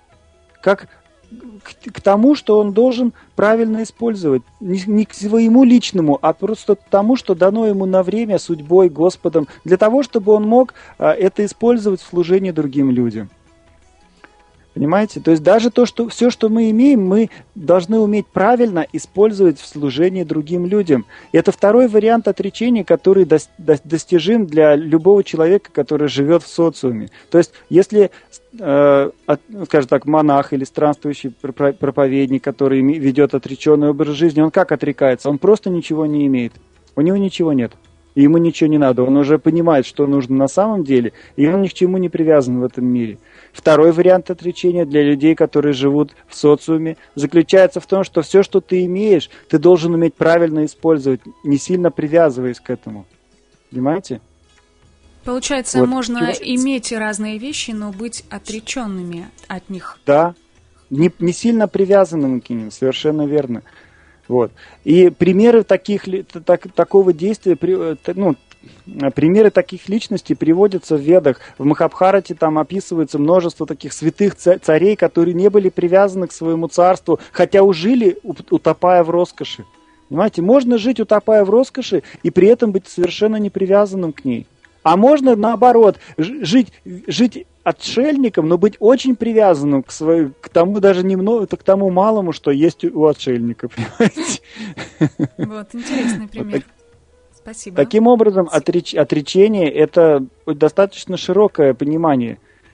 Как к, к тому, что он должен правильно использовать. Не, не к своему личному, а просто к тому, что дано ему на время судьбой, Господом, для того, чтобы он мог это использовать в служении другим людям. Понимаете? То есть даже то, что все, что мы имеем, мы должны уметь правильно использовать в служении другим людям. И это второй вариант отречения, который до, до, достижим для любого человека, который живет в социуме. То есть если, э, от, скажем так, монах или странствующий проповедник, который ведет отреченный образ жизни, он как отрекается? Он просто ничего не имеет. У него ничего нет. И ему ничего не надо. Он уже понимает, что нужно на самом деле, и он ни к чему не привязан в этом мире. Второй вариант отречения для людей, которые живут в социуме, заключается в том, что все, что ты имеешь, ты должен уметь правильно использовать, не сильно привязываясь к этому. Понимаете? Получается, вот. Можно иметь разные вещи, но быть отреченными от них. Да, не, не сильно привязанным к ним, совершенно верно. Вот. И примеры таких, так, такого действия, ну, примеры таких личностей приводятся в Ведах. В Махабхарате там описывается множество таких святых царей, которые не были привязаны к своему царству, хотя ужили, утопая в роскоши. Понимаете, можно жить, утопая в роскоши, и при этом быть совершенно не привязанным к ней. А можно, наоборот, жить, жить отшельником, но быть очень привязанным к, своему, к тому, даже немного, к тому малому, что есть у отшельника, понимаете? Вот, интересный пример. Вот, спасибо. Таким образом, отреч, отречение – это достаточно широкое понимание.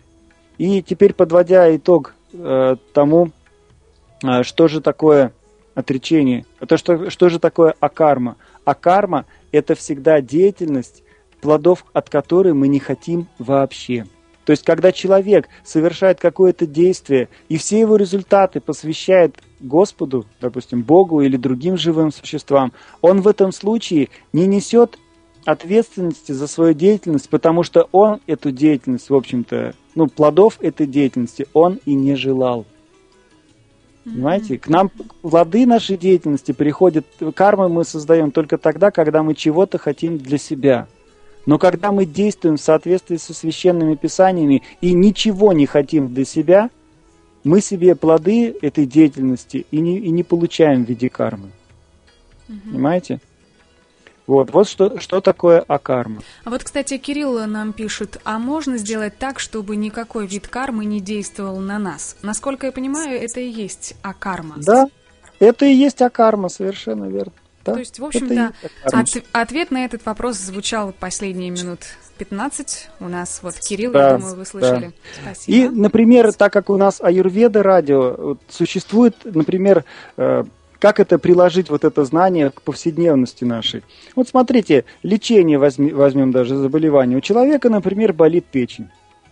И теперь, подводя итог э, тому, э, что же такое отречение, то, что, что же такое акарма. Акарма – это всегда деятельность, плодов от которой мы не хотим вообще. То есть, когда человек совершает какое-то действие, и все его результаты посвящает Господу, допустим, Богу или другим живым существам, он в этом случае не несет ответственности за свою деятельность, потому что он эту деятельность, в общем-то, ну, плодов этой деятельности он и не желал. Понимаете? К нам плоды нашей деятельности приходят, кармы мы создаем только тогда, когда мы чего-то хотим для себя. Но когда мы действуем в соответствии со священными писаниями и ничего не хотим для себя, мы себе плоды этой деятельности и не, и не получаем в виде кармы. Угу. Понимаете? Вот, вот что, что такое акарма. А вот, кстати, Кирилл нам пишет, а можно сделать так, чтобы никакой вид кармы не действовал на нас? Насколько я понимаю, это и есть акарма. Да, это и есть акарма, совершенно верно. Да? То есть, в общем-то, от, ответ на этот вопрос звучал последние минут пятнадцать. У нас вот Кирилл, да, я думаю, вы слышали. Да. Спасибо. И, например, так как у нас Аюрведа радио, существует, например, как это приложить вот это знание к повседневности нашей. Вот смотрите, лечение возьми, возьмем даже заболевание. У человека, например, болит печень.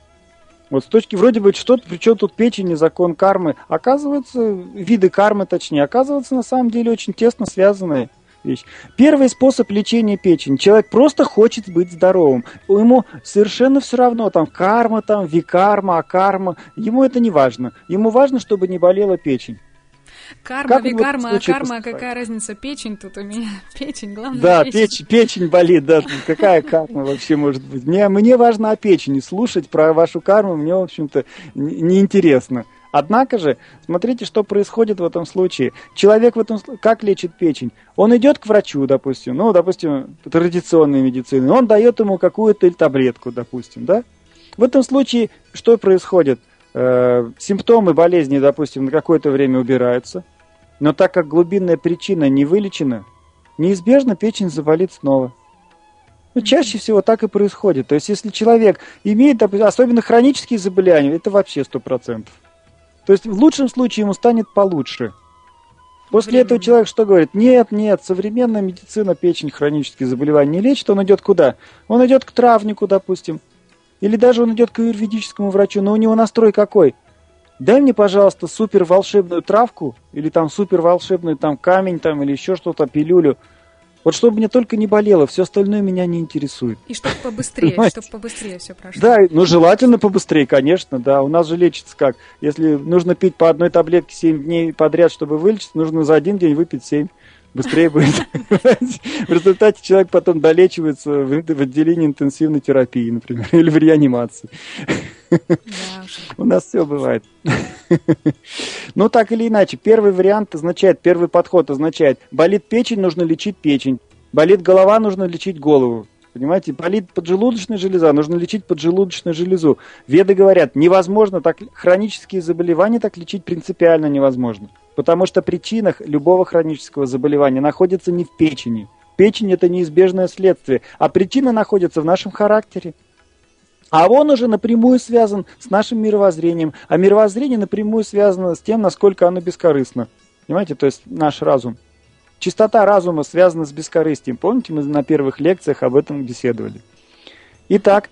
Вот с точки, вроде бы, что-то, при чем тут печень и закон кармы, оказывается, виды кармы точнее, оказывается на самом деле очень тесно связанные вещь. Первый способ лечения печени. Человек просто хочет быть здоровым. Ему совершенно все равно, там, карма, там, викарма, акарма. Ему это не важно. Ему важно, чтобы не болела печень. Карма, викарма, акарма, какая разница? Печень тут у меня. Печень, главное. Да, печень. Печень, печень болит, да. Какая карма вообще может быть? Мне, мне важно о печени. Слушать про вашу карму мне, в общем-то, неинтересно. Однако же, смотрите, что происходит в этом случае. Человек в этом случае, как лечит печень? Он идет к врачу, допустим, ну, допустим, традиционной медицины, он дает ему какую-то таблетку, допустим, да? В этом случае что происходит? Э, симптомы болезни, допустим, на какое-то время убираются, но так как глубинная причина не вылечена, неизбежно печень заболит снова. Ну, чаще всего так и происходит. То есть, если человек имеет, особенно хронические заболевания, это вообще сто процентов. То есть в лучшем случае ему станет получше. После Временно. этого человек что говорит? Нет, нет, современная медицина печень хронические заболевания не лечит, он идет куда? Он идет к травнику, допустим. Или даже он идет к аюрведическому врачу, но у него настрой какой? Дай мне, пожалуйста, супер волшебную травку, или там супер волшебный там камень, там, или еще что-то, пилюлю. Вот чтобы мне только не болело, все остальное меня не интересует. И чтобы побыстрее, чтобы побыстрее все прошло. Да, ну желательно побыстрее, конечно, да. У нас же лечится как? Если нужно пить по одной таблетке семь дней подряд, чтобы вылечиться, нужно за один день выпить семь. Быстрее будет. В результате человек потом долечивается в отделении интенсивной терапии, например, или в реанимации. У нас все бывает. Ну, так или иначе, первый вариант означает, первый подход означает, болит печень, нужно лечить печень. Болит голова, нужно лечить голову. Понимаете, болит поджелудочная железа, нужно лечить поджелудочную железу. Веды говорят, невозможно, так хронические заболевания так лечить принципиально невозможно. Потому что причина любого хронического заболевания находится не в печени. Печень – это неизбежное следствие, а причина находится в нашем характере. А он уже напрямую связан с нашим мировоззрением. А мировоззрение напрямую связано с тем, насколько оно бескорыстно. Понимаете, то есть наш разум. Чистота разума связана с бескорыстием. Помните, мы на первых лекциях об этом беседовали. Итак,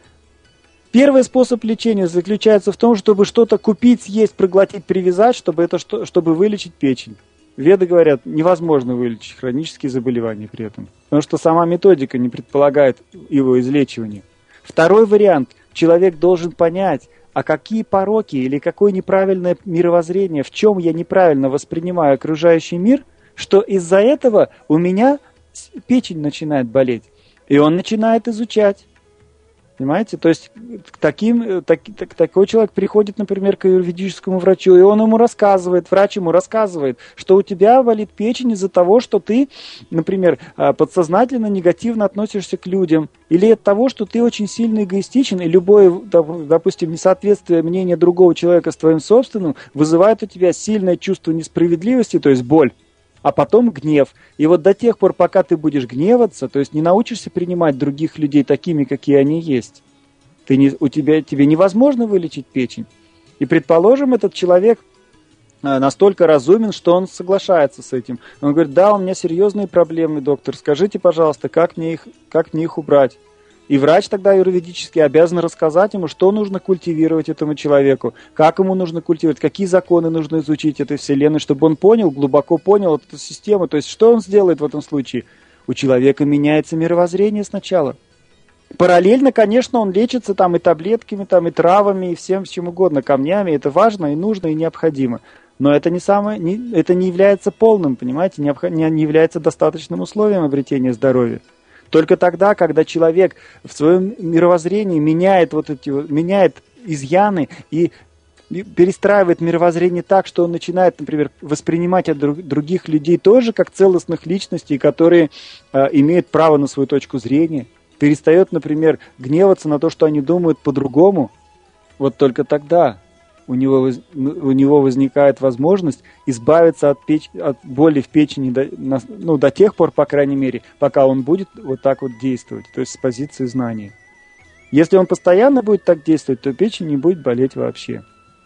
первый способ лечения заключается в том, чтобы что-то купить, съесть, проглотить, привязать, чтобы, это, чтобы вылечить печень. Веды говорят, невозможно вылечить хронические заболевания при этом. Потому что сама методика не предполагает его излечивания. Второй вариант. Человек должен понять, а какие пороки или какое неправильное мировоззрение, в чем я неправильно воспринимаю окружающий мир, что из-за этого у меня печень начинает болеть. И он начинает изучать. Понимаете? То есть таким, так, так, такой человек приходит, например, к аюрведическому врачу, и он ему рассказывает, врач ему рассказывает, что у тебя болит печень из-за того, что ты, например, подсознательно негативно относишься к людям, или от того, что ты очень сильно эгоистичен, и любое, допустим, несоответствие мнения другого человека с твоим собственным вызывает у тебя сильное чувство несправедливости, то есть боль. А потом гнев. И вот до тех пор, пока ты будешь гневаться, то есть не научишься принимать других людей такими, какие они есть, ты не, у тебя, тебе невозможно вылечить печень. И, предположим, этот человек настолько разумен, что он соглашается с этим. Он говорит, да, у меня серьезные проблемы, доктор, скажите, пожалуйста, как мне их, как мне их убрать? И врач тогда юридически обязан рассказать ему, что нужно культивировать этому человеку, как ему нужно культивировать, какие законы нужно изучить этой вселенной, чтобы он понял, глубоко понял эту систему. То есть что он сделает в этом случае? У человека меняется мировоззрение сначала. Параллельно, конечно, он лечится там и таблетками, там, и травами, и всем чем угодно, камнями. Это важно и нужно, и необходимо. Но это не, самое, не, это не является полным, понимаете, не, не является достаточным условием обретения здоровья. Только тогда, когда человек в своем мировоззрении меняет, вот эти, меняет изъяны и перестраивает мировоззрение так, что он начинает, например, воспринимать от других людей тоже как целостных личностей, которые э, имеют право на свою точку зрения, перестает, например, гневаться на то, что они думают по-другому, вот только тогда у него, у него возникает возможность избавиться от, печ... от боли в печени до, ну, до тех пор, по крайней мере, пока он будет вот так вот действовать, то есть с позиции знания. Если он постоянно будет так действовать, то печень не будет болеть вообще.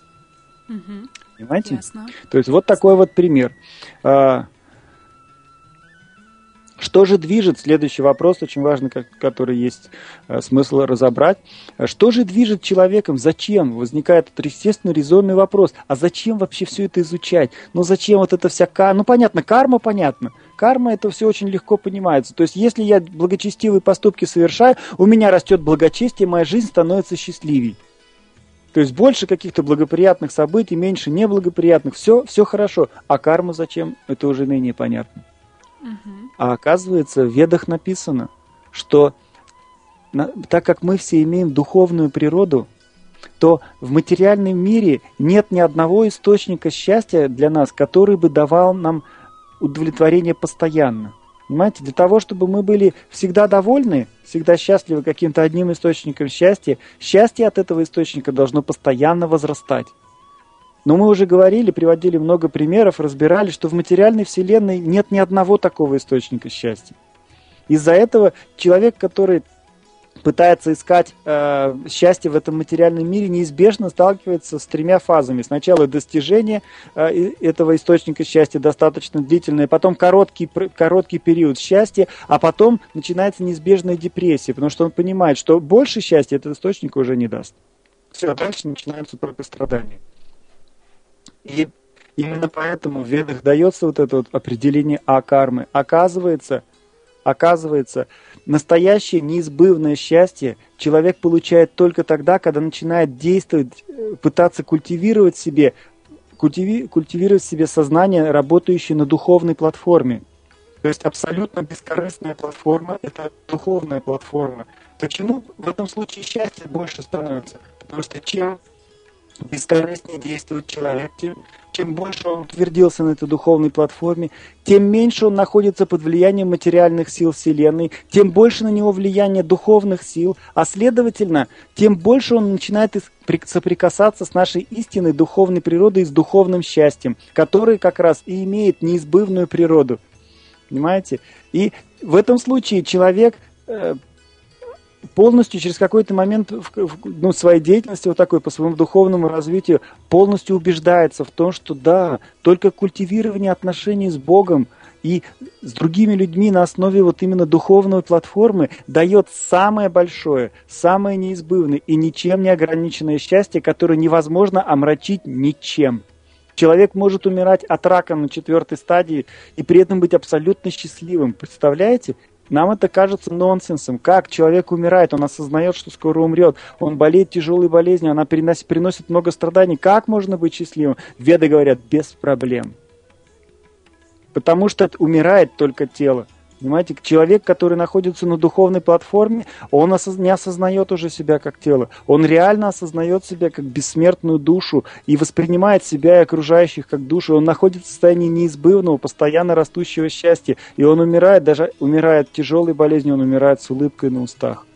Угу. Понимаете? Ясно. То есть вот такой вот пример. Что же движет, следующий вопрос, очень важный, который есть смысл разобрать. Что же движет человеком? Зачем? Возникает этот естественно резонный вопрос. А зачем вообще все это изучать? Ну зачем вот это вся карма? Ну понятно, карма понятно. Карма это все очень легко понимается. То есть если я благочестивые поступки совершаю, у меня растет благочестие, моя жизнь становится счастливей. То есть больше каких-то благоприятных событий, меньше неблагоприятных. Все, все хорошо. А карма зачем? Это уже менее понятно. А оказывается, в Ведах написано, что на, так как мы все имеем духовную природу, то в материальном мире нет ни одного источника счастья для нас, который бы давал нам удовлетворение постоянно. Понимаете, для того, чтобы мы были всегда довольны, всегда счастливы каким-то одним источником счастья, счастье от этого источника должно постоянно возрастать. Но мы уже говорили, приводили много примеров, разбирали, что в материальной вселенной нет ни одного такого источника счастья. Из-за этого человек, который пытается искать э, счастье в этом материальном мире, неизбежно сталкивается с тремя фазами. Сначала достижение э, этого источника счастья достаточно длительное, потом короткий, короткий период счастья, а потом начинается неизбежная депрессия, потому что он понимает, что больше счастья этот источник уже не даст. Все, дальше начинаются только страдания. И именно поэтому в Ведах дается вот это вот определение а-кармы. Оказывается, оказывается, настоящее неизбывное счастье человек получает только тогда, когда начинает действовать, пытаться культивировать в себе, культиви, культивировать в себе сознание, работающее на духовной платформе. То есть абсолютно бескорыстная платформа – это духовная платформа. Почему в этом случае счастье больше становится? Потому что чем бескорыстнее действует человек, тем, чем больше он утвердился на этой духовной платформе, тем меньше он находится под влиянием материальных сил Вселенной, тем больше на него влияние духовных сил, а следовательно, тем больше он начинает соприкасаться с нашей истинной духовной природой и с духовным счастьем, который как раз и имеет неизбывную природу. Понимаете? И в этом случае человек э, полностью через какой-то момент в, в ну, своей деятельности, вот такой, по своему духовному развитию, полностью убеждается в том, что да, только культивирование отношений с Богом и с другими людьми на основе вот именно духовной платформы дает самое большое, самое неизбывное и ничем не ограниченное счастье, которое невозможно омрачить ничем. Человек может умирать от рака на четвертой стадии и при этом быть абсолютно счастливым. Представляете? Нам это кажется нонсенсом. Как человек умирает, он осознает, что скоро умрет, он болеет тяжелой болезнью, она переносит, приносит много страданий. Как можно быть счастливым? Веды говорят, без проблем. Потому что умирает только тело. Понимаете, человек, который находится на духовной платформе, он осоз... не осознает уже себя как тело. Он реально осознает себя как бессмертную душу и воспринимает себя и окружающих как душу. Он находится в состоянии неизбывного, постоянно растущего счастья. И он умирает, даже умирает тяжелой болезнью, он умирает с улыбкой на устах.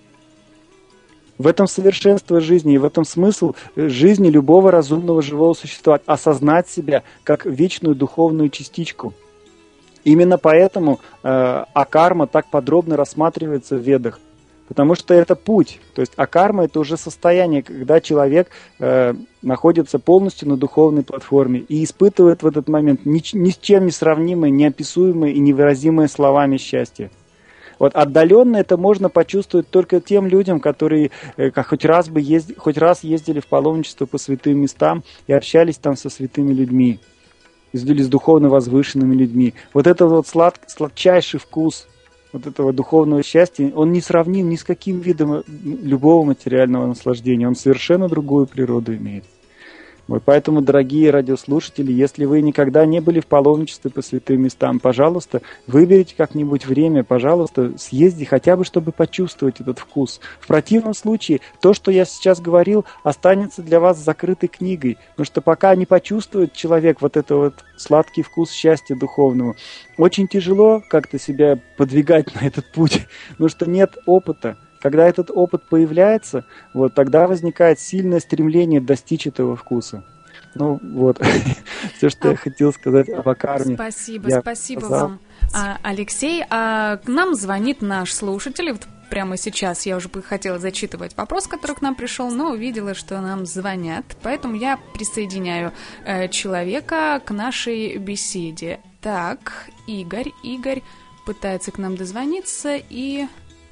В этом совершенство жизни и в этом смысл жизни любого разумного живого существа. Осознать себя как вечную духовную частичку. Именно поэтому э, акарма так подробно рассматривается в Ведах, потому что это путь. То есть акарма – это уже состояние, когда человек э, находится полностью на духовной платформе и испытывает в этот момент ни, ни с чем не сравнимое, неописуемое и невыразимое словами счастье. Вот отдаленно это можно почувствовать только тем людям, которые э, как хоть раз бы езд... хоть раз ездили в паломничество по святым местам и общались там со святыми людьми. Или с духовно возвышенными людьми. Вот этот вот слад, сладчайший вкус вот этого духовного счастья, он не сравним ни с каким видом любого материального наслаждения. Он совершенно другую природу имеет. Вот поэтому, дорогие радиослушатели, если вы никогда не были в паломничестве по святым местам, пожалуйста, выберите как-нибудь время, пожалуйста, съездите хотя бы, чтобы почувствовать этот вкус. В противном случае, то, что я сейчас говорил, останется для вас закрытой книгой, потому что пока не почувствует человек вот этот вот сладкий вкус счастья духовного, очень тяжело как-то себя подвигать на этот путь, потому что нет опыта. Когда этот опыт появляется, вот тогда возникает сильное стремление достичь этого вкуса. Ну вот, все, что а, я хотел сказать об акарме. Спасибо, я спасибо сказал. Вам, а, Алексей. А к нам звонит наш слушатель. Вот прямо сейчас я уже бы хотела зачитывать вопрос, который к нам пришел, но увидела, что нам звонят. Поэтому я присоединяю э, человека к нашей беседе. Так, Игорь. Игорь пытается к нам дозвониться и...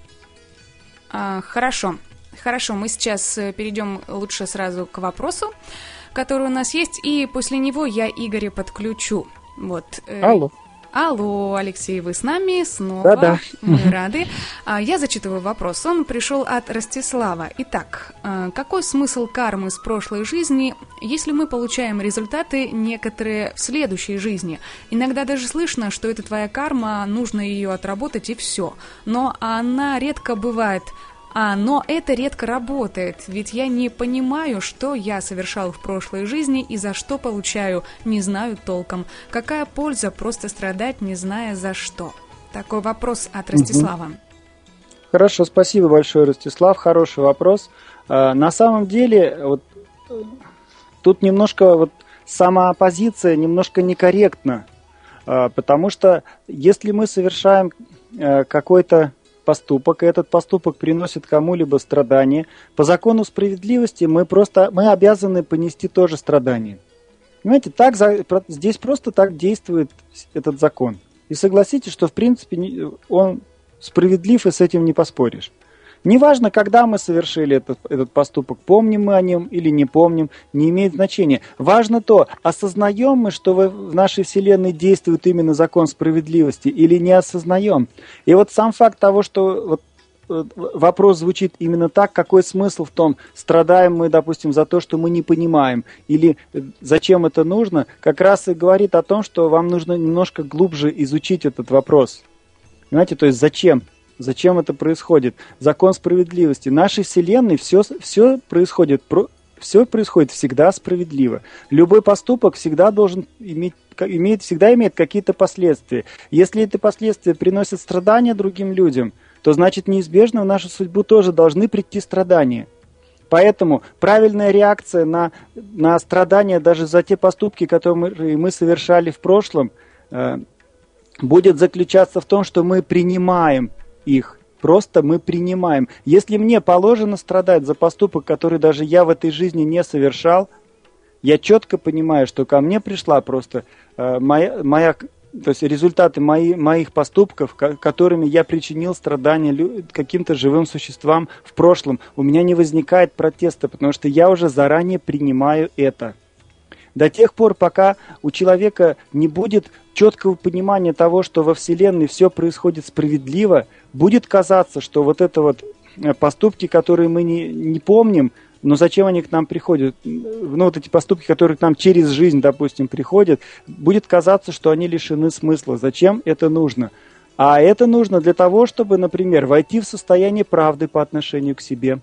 А, хорошо, хорошо, мы сейчас перейдем лучше сразу к вопросу, который у нас есть, и после него я Игоря подключу. Вот. Алло. Алло, Алексей, вы с нами снова? Да-да. Мы рады. Я зачитываю вопрос. Он пришел от Ростислава. Итак, какой смысл кармы с прошлой жизни, если мы получаем результаты некоторые в следующей жизни? Иногда даже слышно, что это твоя карма, нужно ее отработать и все. Но она редко бывает... А, но это редко работает, ведь я не понимаю, что я совершал в прошлой жизни и за что получаю, не знаю толком. Какая польза просто страдать, не зная за что? Такой вопрос от Ростислава. Угу. Хорошо, спасибо большое, Ростислав, хороший вопрос. А, на самом деле, вот тут немножко вот сама позиция немножко некорректна, а, потому что если мы совершаем а, какой-то поступок, и этот поступок приносит кому-либо страдание, по закону справедливости мы просто мы обязаны понести тоже страдание. Понимаете, так, здесь просто так действует этот закон. И согласитесь, что в принципе он справедлив, и с этим не поспоришь. Неважно, когда мы совершили этот, этот поступок, помним мы о нем или не помним, не имеет значения. Важно то, осознаем мы, что в нашей Вселенной действует именно закон справедливости, или не осознаем. И вот сам факт того, что вот вопрос звучит именно так, какой смысл в том, страдаем мы, допустим, за то, что мы не понимаем, или зачем это нужно, как раз и говорит о том, что вам нужно немножко глубже изучить этот вопрос. Понимаете, то есть зачем? Зачем это происходит? Закон справедливости. В нашей Вселенной все, все, происходит, все происходит всегда справедливо. Любой поступок всегда должен иметь, имеет, всегда имеет какие-то последствия. Если эти последствия приносят страдания другим людям, то значит неизбежно в нашу судьбу тоже должны прийти страдания. Поэтому правильная реакция на, на страдания даже за те поступки, которые мы, мы совершали в прошлом, э, будет заключаться в том, что мы принимаем их. Просто мы принимаем. Если мне положено страдать за поступок, который даже я в этой жизни не совершал, я четко понимаю, что ко мне пришла просто э, моя, моя, то есть результаты мои, моих поступков, ко- которыми я причинил страдания лю- каким-то живым существам в прошлом. У меня не возникает протеста, потому что я уже заранее принимаю это. До тех пор, пока у человека не будет четкого понимания того, что во Вселенной все происходит справедливо, будет казаться, что вот это вот поступки, которые мы не, не помним, но зачем они к нам приходят, ну вот эти поступки, которые к нам через жизнь, допустим, приходят, будет казаться, что они лишены смысла. Зачем это нужно? А это нужно для того, чтобы, например, войти в состояние правды по отношению к себе.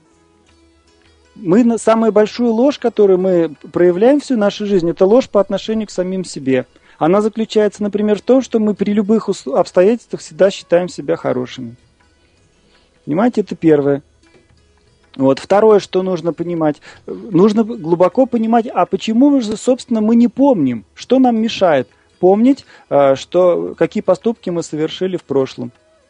Мы, самую большую ложь, которую мы проявляем всю нашу жизнь, это ложь по отношению к самим себе. Она заключается, например, в том, что мы при любых обстоятельствах всегда считаем себя хорошими. Понимаете, это первое. Вот. Второе, что нужно понимать. Нужно глубоко понимать, а почему же, собственно, мы не помним, что нам мешает помнить, что, какие поступки мы совершили в прошлом.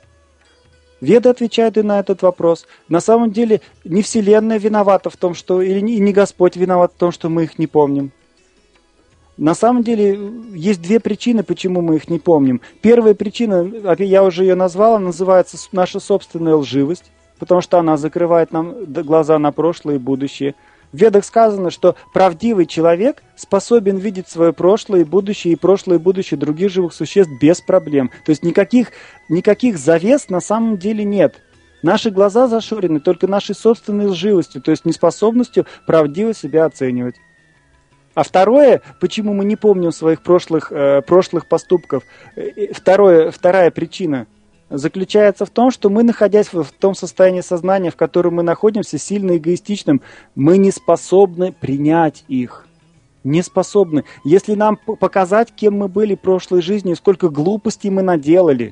Веды отвечают и на этот вопрос. На самом деле не Вселенная виновата в том, что, или не Господь виноват в том, что мы их не помним. На самом деле есть две причины, почему мы их не помним. Первая причина, я уже ее назвала, называется наша собственная лживость, потому что она закрывает нам глаза на прошлое и будущее. В Ведах сказано, что правдивый человек способен видеть свое прошлое и будущее, и прошлое и будущее других живых существ без проблем. То есть никаких, никаких завес на самом деле нет. Наши глаза зашорены только нашей собственной лживостью, то есть неспособностью правдиво себя оценивать. А второе, почему мы не помним своих прошлых, э, прошлых поступков, второе, вторая причина заключается в том, что мы, находясь в том состоянии сознания, в котором мы находимся, сильно эгоистичным, мы не способны принять их. Не способны. Если нам показать, кем мы были в прошлой жизни, сколько глупостей мы наделали,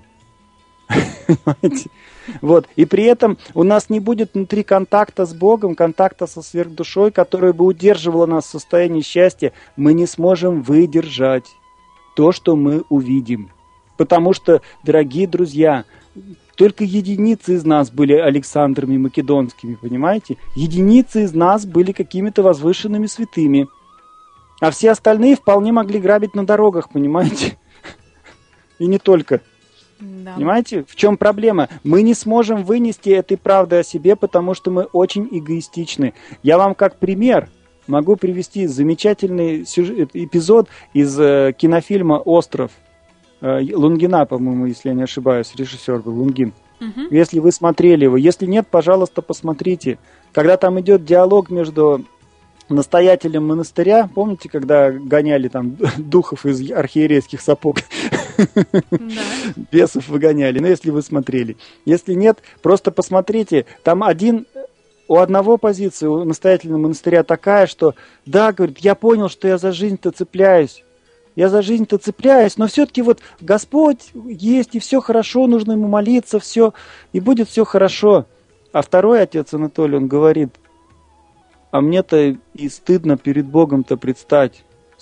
вот. И при этом у нас не будет внутри контакта с Богом, контакта со сверхдушой, которая бы удерживала нас в состоянии счастья, мы не сможем выдержать то, что мы увидим. Потому что, дорогие друзья, только единицы из нас были Александрами Македонскими, понимаете? Единицы из нас были какими-то возвышенными святыми. А все остальные вполне могли грабить на дорогах, понимаете? И не только. Да. Понимаете, в чем проблема? Мы не сможем вынести этой правды о себе, потому что мы очень эгоистичны. Я вам как пример могу привести замечательный сюжет, эпизод из э, кинофильма «Остров». Э, Лунгина, по-моему, если я не ошибаюсь, режиссер был Лунгин. Угу. Если вы смотрели его. Если нет, пожалуйста, посмотрите. Когда там идет диалог между настоятелем монастыря, помните, когда гоняли там духов из архиерейских сапог? Да. Бесов выгоняли, ну если вы смотрели. Если нет, просто посмотрите. Там один, у одного позиция, у настоятеля монастыря такая, что да, говорит, я понял, что я за жизнь-то цепляюсь. Я за жизнь-то цепляюсь, но все-таки вот Господь есть, и все хорошо, нужно ему молиться, все, и будет все хорошо. А второй отец Анатолий, он говорит, а мне-то и стыдно перед Богом-то предстать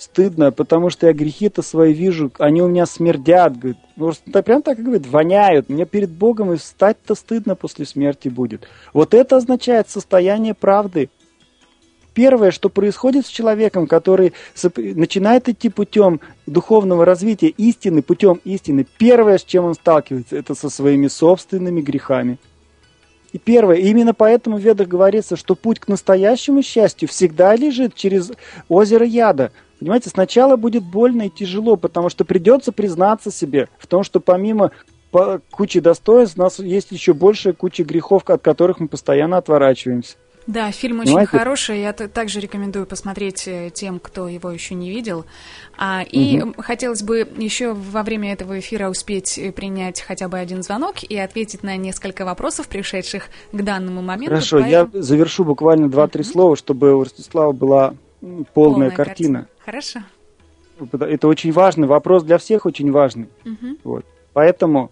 стыдно, потому что я грехи-то свои вижу, они у меня смердят, говорит. Ну, прям так и говорит, воняют. Мне перед Богом и встать-то стыдно после смерти будет. Вот это означает состояние правды. Первое, что происходит с человеком, который начинает идти путем духовного развития истины, путем истины, первое, с чем он сталкивается, это со своими собственными грехами. И первое, именно поэтому в Ведах говорится, что путь к настоящему счастью всегда лежит через озеро яда. Понимаете, сначала будет больно и тяжело, потому что придется признаться себе в том, что помимо кучи достоинств у нас есть еще большая куча грехов, от которых мы постоянно отворачиваемся. Да, фильм очень Понимаете? Хороший, я также рекомендую посмотреть тем, кто его еще не видел. А, и угу. хотелось бы еще во время этого эфира успеть принять хотя бы один звонок и ответить на несколько вопросов, пришедших к данному моменту. Хорошо, поэтому... я завершу буквально два-три угу. слова, чтобы у Ростислава была полная, полная картина. картина. Хорошо. Это очень важный вопрос, для всех очень важный. Угу. Вот. Поэтому...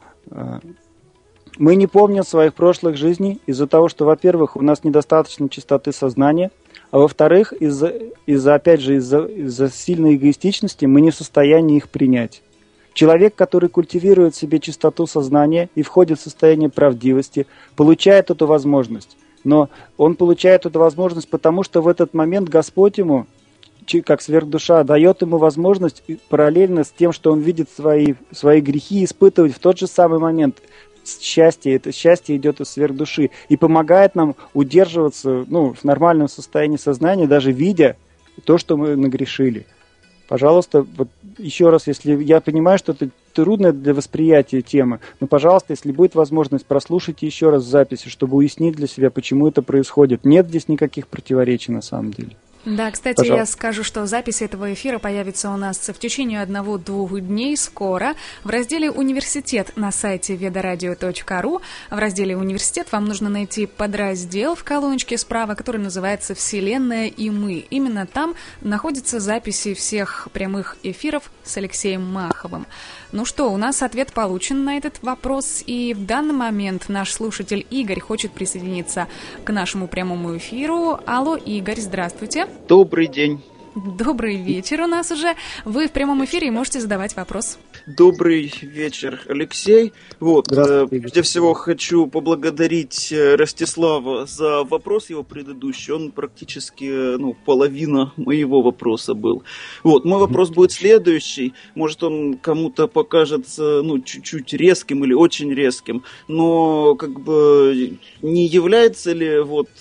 Мы не помним своих прошлых жизней из-за того, что, во-первых, у нас недостаточно чистоты сознания, а во-вторых, из-за, из-за опять же, из-за, из-за сильной эгоистичности мы не в состоянии их принять. Человек, который культивирует в себе чистоту сознания и входит в состояние правдивости, получает эту возможность. Но он получает эту возможность потому, что в этот момент Господь ему, как сверхдуша, дает ему возможность параллельно с тем, что он видит свои, свои грехи, испытывать в тот же самый момент счастье. Это счастье идет из сверхдуши и помогает нам удерживаться ну, в нормальном состоянии сознания, даже видя то, что мы нагрешили. Пожалуйста, вот еще раз, если я понимаю, что это трудная для восприятия тема, но, пожалуйста, если будет возможность, прослушайте еще раз записи, чтобы уяснить для себя, почему это происходит. Нет здесь никаких противоречий на самом деле. Да, кстати, Пожалуйста. Я скажу, что запись этого эфира появится у нас в течение одного-двух дней скоро в разделе «Университет» на сайте ведарадио точка ру. В разделе «Университет» вам нужно найти подраздел в колоночке справа, который называется «Вселенная и мы». Именно там находятся записи всех прямых эфиров с Алексеем Маховым. Ну что, у нас ответ получен на этот вопрос, и в данный момент наш слушатель Игорь хочет присоединиться к нашему прямому эфиру. Алло, Игорь, здравствуйте. Добрый день. Добрый вечер у нас уже. Вы в прямом эфире и можете задавать вопрос. Добрый вечер, Алексей. Вот, прежде всего хочу поблагодарить Ростислава за вопрос его предыдущий. Он практически, ну, половина моего вопроса был. Вот, мой вопрос будет следующий. Может, он кому-то покажется, ну, чуть-чуть резким или очень резким, но, как бы, не является ли вот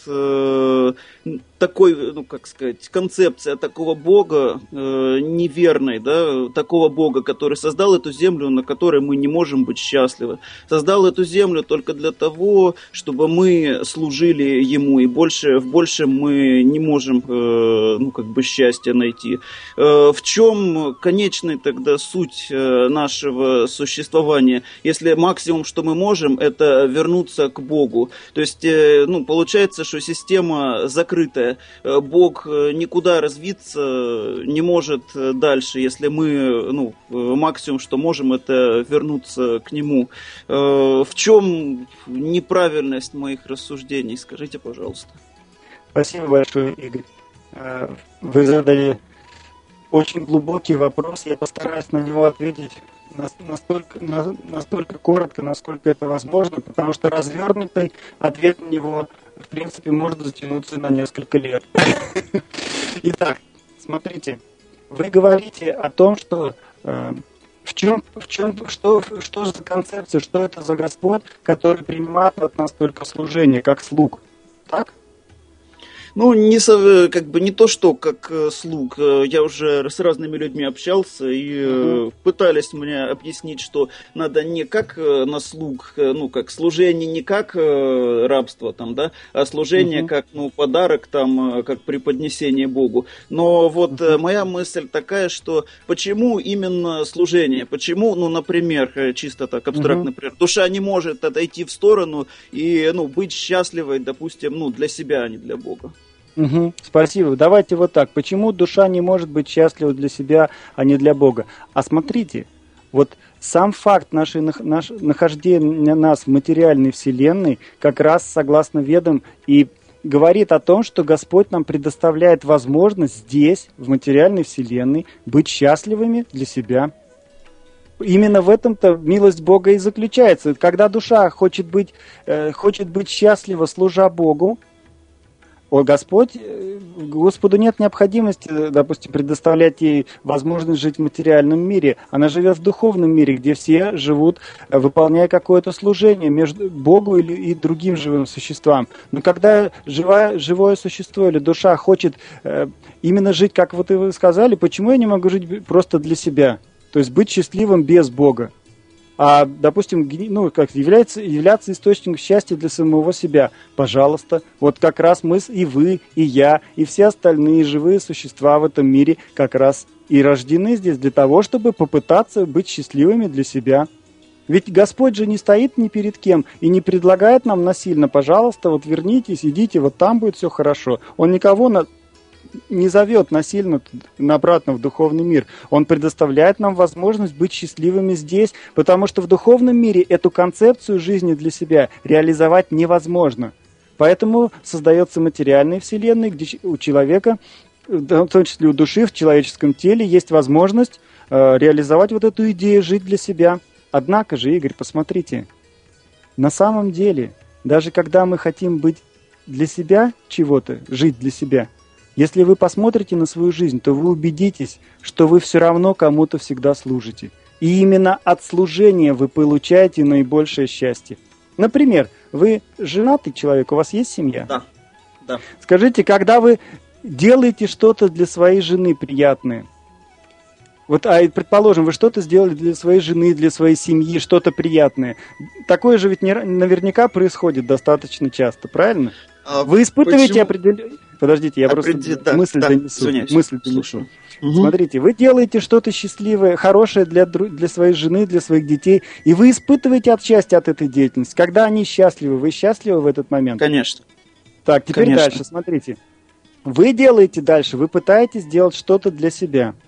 э, такой, ну, как сказать, концепция такого Бога э, неверной, да, такого Бога, который создал эту землю, на которой мы не можем быть счастливы. Создал эту землю только для того, чтобы мы служили Ему, и больше, в большем мы не можем, э, ну, как бы, счастья найти. Э, в чем конечная тогда суть э, нашего существования, если максимум, что мы можем, это вернуться к Богу? То есть, э, ну, получается, что система закрытая. Бог никуда развиться не может дальше, если мы, ну, максимум, что можем, это вернуться к Нему. В чем неправильность моих рассуждений? Скажите, пожалуйста. Спасибо большое, Игорь. Вы задали очень глубокий вопрос. Я постараюсь на него ответить настолько, настолько коротко, насколько это возможно, потому что развернутый ответ на него, в принципе, может затянуться на несколько лет. Итак, смотрите, вы говорите о том, что э, в чем, в чем, что, что за концепция, что это за Господь, который принимает от нас только служение, как слуг, так? Ну, не, как бы, не то, что как слуг. Я уже с разными людьми общался, и mm-hmm. пытались мне объяснить, что надо не как на слуг, ну, как служение, не как рабство, там, да, а служение mm-hmm. как, ну, подарок, там, как преподнесение Богу. Но вот mm-hmm. моя мысль такая, что почему именно служение? Почему, ну, например, чисто так абстрактно, mm-hmm. например, душа не может отойти в сторону и, ну, быть счастливой, допустим, ну, для себя, а не для Бога? Угу, спасибо. Давайте вот так. Почему душа не может быть счастлива для себя, а не для Бога? А смотрите, вот сам факт нашей, наш, нахождения нас в материальной вселенной, как раз согласно Ведам и говорит о том, что Господь нам предоставляет возможность здесь, в материальной вселенной, быть счастливыми для себя. Именно в этом-то милость Бога и заключается. Когда душа хочет быть, э, хочет быть счастлива, служа Богу, о, Господь, Господу нет необходимости, допустим, предоставлять ей возможность жить в материальном мире. Она живет в духовном мире, где все живут, выполняя какое-то служение между Богу или и другим живым существам. Но когда живое, живое существо или душа хочет э, именно жить, как вот вы сказали, почему я не могу жить просто для себя? То есть быть счастливым без Бога. А, допустим, ну, как является, являться источником счастья для самого себя. Пожалуйста, вот как раз мы, и вы, и я, и все остальные живые существа в этом мире как раз и рождены здесь для того, чтобы попытаться быть счастливыми для себя. Ведь Господь же не стоит ни перед кем и не предлагает нам насильно, пожалуйста, вот вернитесь, идите, вот там будет все хорошо. Он никого на... не зовет насильно обратно в духовный мир. Он предоставляет нам возможность быть счастливыми здесь, потому что в духовном мире эту концепцию жизни для себя реализовать невозможно. Поэтому создается материальная вселенная, где у человека, в том числе у души, в человеческом теле, есть возможность э, реализовать вот эту идею жить для себя. Однако же, Игорь, посмотрите, на самом деле, даже когда мы хотим быть для себя чего-то, жить для себя, если вы посмотрите на свою жизнь, то вы убедитесь, что вы все равно кому-то всегда служите. И именно от служения вы получаете наибольшее счастье. Например, вы женатый человек, у вас есть семья? Да. да. Скажите, когда вы делаете что-то для своей жены приятное, вот, а предположим, вы что-то сделали для своей жены, для своей семьи, что-то приятное. Такое же ведь не, наверняка происходит достаточно часто, правильно? А вы испытываете определенные... Подождите, я Определ... просто да, мысль да, донесу. Извиняюсь. Мысль донесу. Угу. Смотрите, вы делаете что-то счастливое, хорошее для, для своей жены, для своих детей, и вы испытываете от счастья от этой деятельности. Когда они счастливы, вы счастливы в этот момент? Конечно. Так, теперь Конечно. Дальше, смотрите. Вы делаете дальше, вы пытаетесь сделать что-то для себя.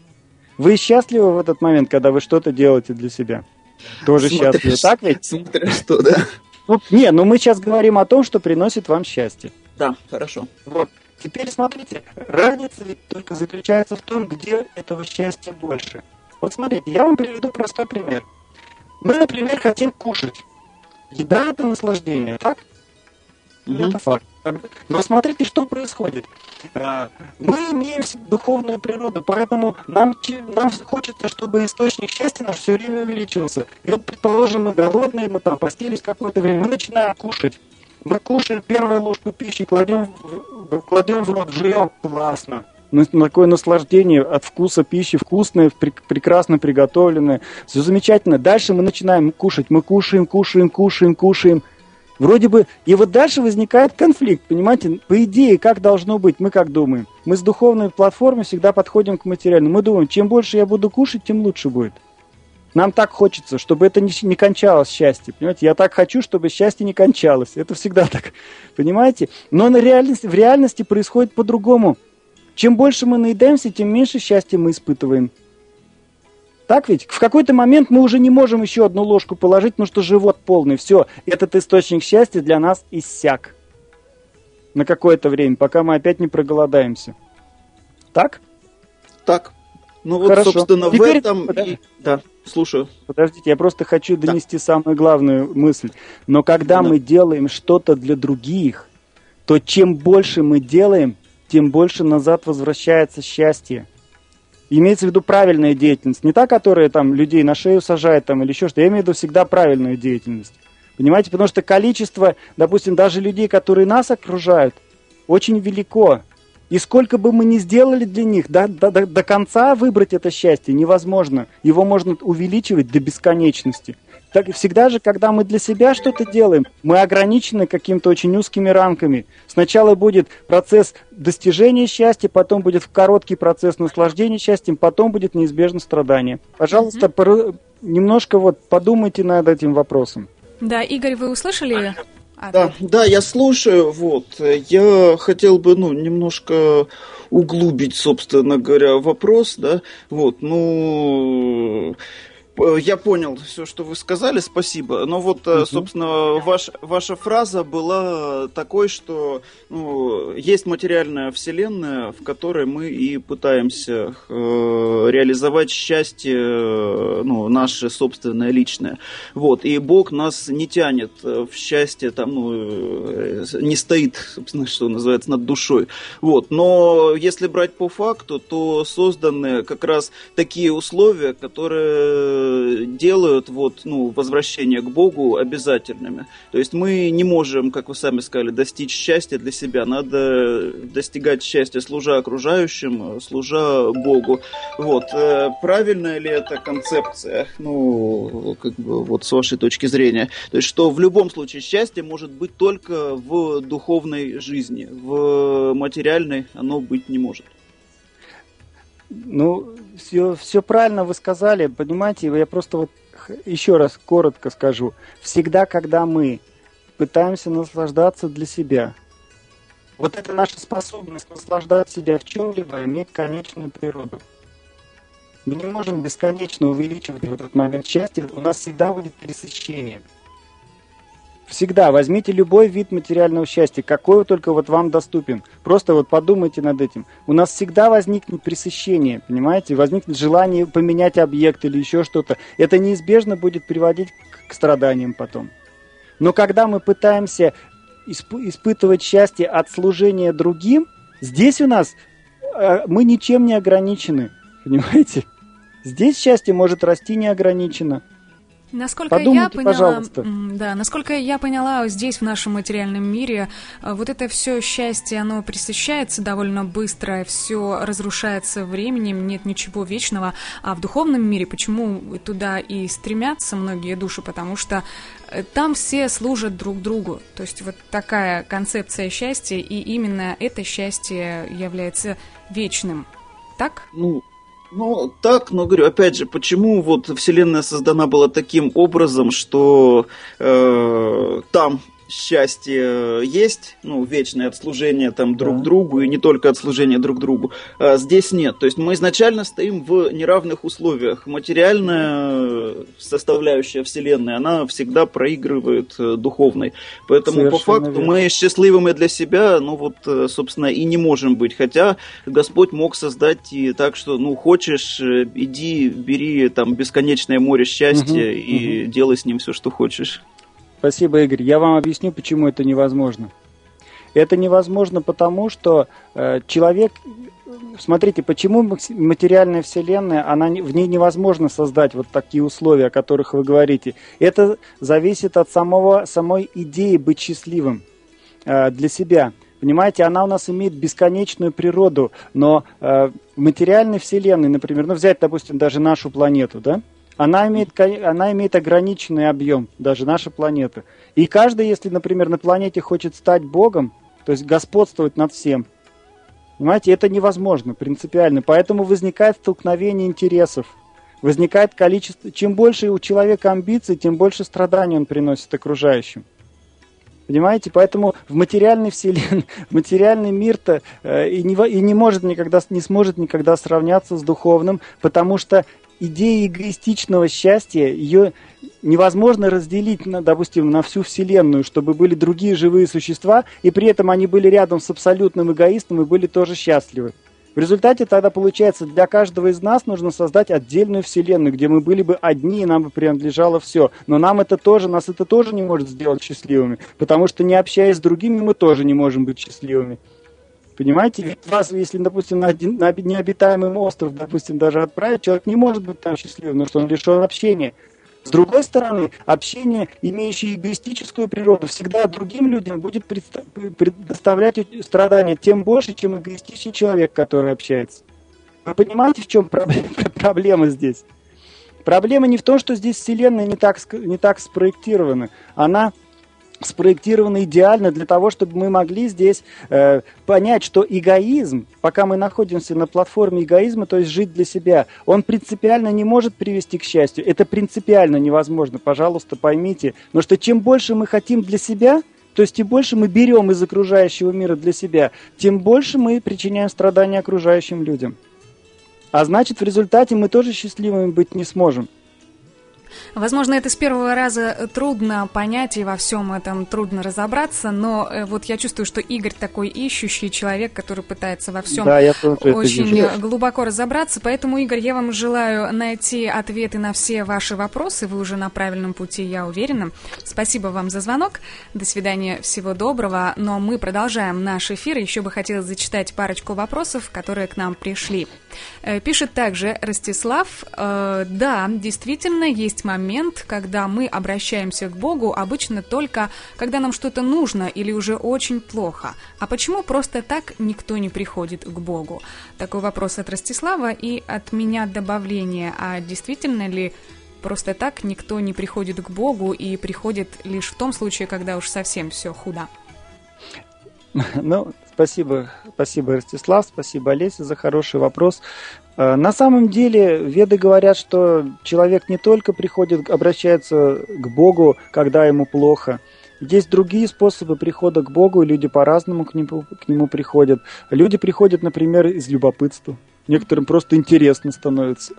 Вы счастливы в этот момент, когда вы что-то делаете для себя? Тоже смотришь, счастливы, так ведь? Смотря что, да. Ну, не, ну мы сейчас говорим о том, что приносит вам счастье. Да, хорошо. Вот. Теперь смотрите, разница ведь только заключается в том, где этого счастья больше. Вот смотрите, я вам приведу простой пример. Мы, например, хотим кушать. Еда – это наслаждение, так? Mm-hmm. Это факт. Но смотрите, что происходит. Мы имеем духовную природу, поэтому нам, нам хочется, чтобы источник счастья наш все время увеличивался. И вот, предположим, мы голодные, мы там постились какое-то время, мы начинаем кушать. Мы кушаем первую ложку пищи, кладем, кладем в рот, жуем, классно. Такое наслаждение от вкуса пищи, вкусное, прекрасно приготовленное. Все замечательно. Дальше мы начинаем кушать. Мы кушаем, кушаем, кушаем, кушаем. Вроде бы, и вот дальше возникает конфликт, понимаете? По идее, как должно быть, мы как думаем? Мы с духовной платформы всегда подходим к материальному. Мы думаем, чем больше я буду кушать, тем лучше будет. Нам так хочется, чтобы это не, не кончалось счастье, понимаете? Я так хочу, чтобы счастье не кончалось. Это всегда так, понимаете? Но на реальности, в реальности происходит по-другому. Чем больше мы наедаемся, тем меньше счастья мы испытываем. Так ведь? В какой-то момент мы уже не можем еще одну ложку положить, потому что живот полный. Все, этот источник счастья для нас иссяк. На какое-то время, пока мы опять не проголодаемся. Так? Так. Ну вот, Хорошо. собственно, Теперь... в этом... И... Да, слушаю. Подождите, я просто хочу донести да. самую главную мысль. Но когда да. мы делаем что-то для других, то чем больше мы делаем, тем больше назад возвращается счастье. Имеется в виду правильная деятельность. Не та, которая там людей на шею сажает там, или еще что-то. Я имею в виду всегда правильную деятельность. Понимаете? Потому что количество, допустим, даже людей, которые нас окружают, очень велико. И сколько бы мы ни сделали для них, до, до, до конца выбрать это счастье невозможно. Его можно увеличивать до бесконечности. Так всегда же, когда мы для себя что-то делаем, мы ограничены какими-то очень узкими рамками. Сначала будет процесс достижения счастья, потом будет короткий процесс наслаждения счастьем, потом будет неизбежно страдание. Пожалуйста, mm-hmm. пор- немножко вот подумайте над этим вопросом. Да, Игорь, вы услышали? А, да, да, да, я слушаю. Вот. Я хотел бы, ну, немножко углубить, собственно говоря, вопрос, да. Вот, ну... Я понял все, что вы сказали, спасибо. Но вот, uh-huh. собственно, ваш, ваша фраза была такой, что ну, есть материальная вселенная, в которой мы и пытаемся э, реализовать счастье, ну, наше собственное, личное. Вот. И Бог нас не тянет в счастье, там, ну, не стоит, собственно, что называется, над душой. Вот. Но если брать по факту, то созданы как раз такие условия, которые делают вот, ну, возвращение к Богу обязательными. То есть мы не можем, как вы сами сказали, достичь счастья для себя. Надо достигать счастья, служа окружающим, служа Богу. Вот. Правильная ли это концепция? Ну, как бы, вот с вашей точки зрения. То есть, что в любом случае счастье может быть только в духовной жизни. В материальной оно быть не может. Ну, все, все правильно вы сказали, понимаете, я просто вот еще раз коротко скажу. Всегда, когда мы пытаемся наслаждаться для себя, вот это наша способность наслаждать себя в чем-либо имеет конечную природу. Мы не можем бесконечно увеличивать вот этот момент счастья, у нас всегда будет пересыщение. Всегда возьмите любой вид материального счастья, какой только вот вам доступен. Просто вот подумайте над этим. У нас всегда возникнет пресыщение, понимаете? Возникнет желание поменять объект или еще что-то. Это неизбежно будет приводить к страданиям потом. Но когда мы пытаемся исп- испытывать счастье от служения другим, здесь у нас э, мы ничем не ограничены, понимаете? Здесь счастье может расти неограниченно. Насколько Подумайте, я поняла, пожалуйста. Да, насколько я поняла, здесь, в нашем материальном мире, вот это все счастье, оно пресыщается довольно быстро, все разрушается временем, нет ничего вечного. А в духовном мире, почему туда и стремятся многие души? Потому что там все служат друг другу. То есть вот такая концепция счастья, и именно это счастье является вечным. Так? Ну... Ну, так, но говорю, опять же, почему вот Вселенная создана была таким образом, что э, там счастье есть, ну, вечное от служения там друг да. другу, и не только от служения друг другу, а здесь нет. То есть мы изначально стоим в неравных условиях. Материальная составляющая Вселенной, она всегда проигрывает духовной. Поэтому совершенно по факту верно. Мы счастливыми для себя, ну вот, собственно, и не можем быть. Хотя Господь мог создать и так, что, ну, хочешь, иди, бери там бесконечное море счастья угу, и угу. делай с ним все, что хочешь. Спасибо, Игорь. Я вам объясню, почему это невозможно. Это невозможно потому, что э, человек... Смотрите, почему материальная вселенная, она, в ней невозможно создать вот такие условия, о которых вы говорите. Это зависит от самого, самой идеи быть счастливым э, для себя. Понимаете, она у нас имеет бесконечную природу, но э, в материальной вселенной, например, ну взять, допустим, даже нашу планету, да? Она имеет, она имеет ограниченный объем, даже наша планета. И каждый, если, например, на планете хочет стать Богом, то есть господствовать над всем, понимаете, это невозможно принципиально. Поэтому возникает столкновение интересов, возникает количество... Чем больше у человека амбиций, тем больше страданий он приносит окружающим. Понимаете, поэтому в материальной вселенной, материальный мир-то э, и, не, и не может никогда, не сможет никогда сравняться с духовным, потому что идея эгоистичного счастья, ее невозможно разделить, на, допустим, на всю Вселенную, чтобы были другие живые существа, и при этом они были рядом с абсолютным эгоистом и были тоже счастливы. В результате тогда получается, для каждого из нас нужно создать отдельную Вселенную, где мы были бы одни, и нам бы принадлежало все. Но нам это тоже, нас это тоже не может сделать счастливыми, потому что, не общаясь с другими, мы тоже не можем быть счастливыми. Понимаете, ведь вас, если, допустим, на, один, на необитаемый остров, допустим, даже отправить, человек не может быть там счастливым, потому что он лишен общения. С другой стороны, общение, имеющее эгоистическую природу, всегда другим людям будет предоставлять страдания тем больше, чем эгоистичный человек, который общается. Вы понимаете, в чем проблема, проблема здесь? Проблема не в том, что здесь Вселенная не так, не так спроектирована. Она спроектировано идеально для того, чтобы мы могли здесь э, понять, что эгоизм, пока мы находимся на платформе эгоизма, то есть жить для себя, он принципиально не может привести к счастью. Это принципиально невозможно, пожалуйста, поймите. Но что чем больше мы хотим для себя, то есть тем больше мы берем из окружающего мира для себя, тем больше мы причиняем страдания окружающим людям. А значит, в результате мы тоже счастливыми быть не сможем. Возможно, это с первого раза трудно понять, и во всем этом трудно разобраться, но вот я чувствую, что Игорь такой ищущий человек, который пытается во всем да, я тоже очень это глубоко разобраться. Поэтому, Игорь, я вам желаю найти ответы на все ваши вопросы. Вы уже на правильном пути, я уверена. Спасибо вам за звонок. До свидания, всего доброго. Но мы продолжаем наш эфир. Еще бы хотелось зачитать парочку вопросов, которые к нам пришли. Пишет также Ростислав. Да, действительно, есть момент, момент, когда мы обращаемся к Богу обычно только, когда нам что-то нужно или уже очень плохо. А почему просто так никто не приходит к Богу? Такой вопрос от Ростислава и от меня добавление. А действительно ли просто так никто не приходит к Богу и приходит лишь в том случае, когда уж совсем все худо? Ну, спасибо, спасибо, Ростислав, спасибо, Олеся, за хороший вопрос. На самом деле, веды говорят, что человек не только приходит, обращается к Богу, когда ему плохо. Есть другие способы прихода к Богу, и люди по-разному к нему, к нему приходят. Люди приходят, например, из любопытства. Некоторым просто интересно становится.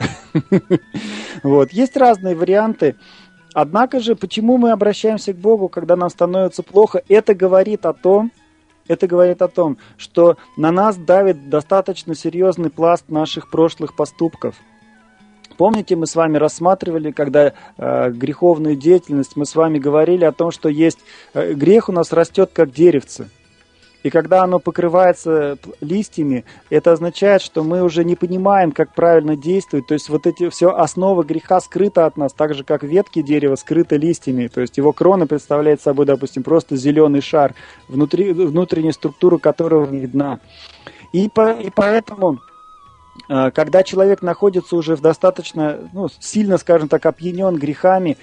Вот. Есть разные варианты. Однако же, почему мы обращаемся к Богу, когда нам становится плохо, это говорит о том, Это говорит о том, что на нас давит достаточно серьезный пласт наших прошлых поступков. Помните, мы с вами рассматривали, когда э, греховную деятельность, мы с вами говорили о том, что есть э, грех у нас растет как деревце. И когда оно покрывается листьями, это означает, что мы уже не понимаем, как правильно действовать. То есть вот эти все основы греха скрыты от нас, так же как ветки дерева скрыты листьями. То есть его крона представляет собой, допустим, просто зеленый шар, внутри, внутренняя структура которого не видна. И, по, и поэтому, когда человек находится уже в достаточно, ну, сильно, скажем так, опьянен грехами,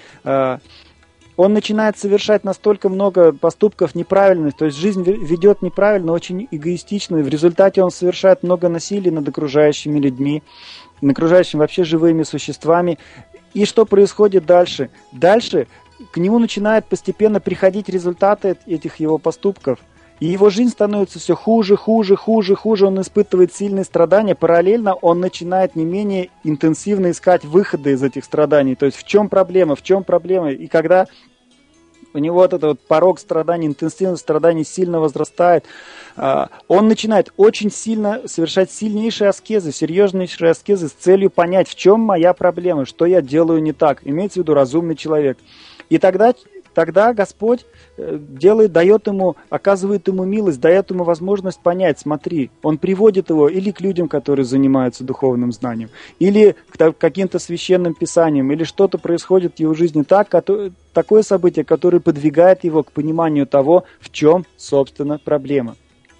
он начинает совершать настолько много поступков неправильных, то есть жизнь ведет неправильно, очень эгоистично, и в результате он совершает много насилия над окружающими людьми, над окружающими вообще живыми существами. И что происходит дальше? Дальше к нему начинают постепенно приходить результаты этих его поступков. И его жизнь становится все хуже, хуже, хуже, хуже, он испытывает сильные страдания, параллельно он начинает не менее интенсивно искать выходы из этих страданий. То есть в чем проблема, в чем проблема? И когда у него вот этот вот порог страданий, интенсивность страданий сильно возрастает, он начинает очень сильно совершать сильнейшие аскезы, серьезнейшие аскезы с целью понять, в чем моя проблема, что я делаю не так. Имеется в виду разумный человек. И тогда... Тогда Господь делает, дает ему, оказывает ему милость, дает ему возможность понять, смотри, Он приводит его или к людям, которые занимаются духовным знанием, или к каким-то священным писаниям, или что-то происходит в его жизни так, такое событие, которое подвигает его к пониманию того, в чем, собственно, проблема.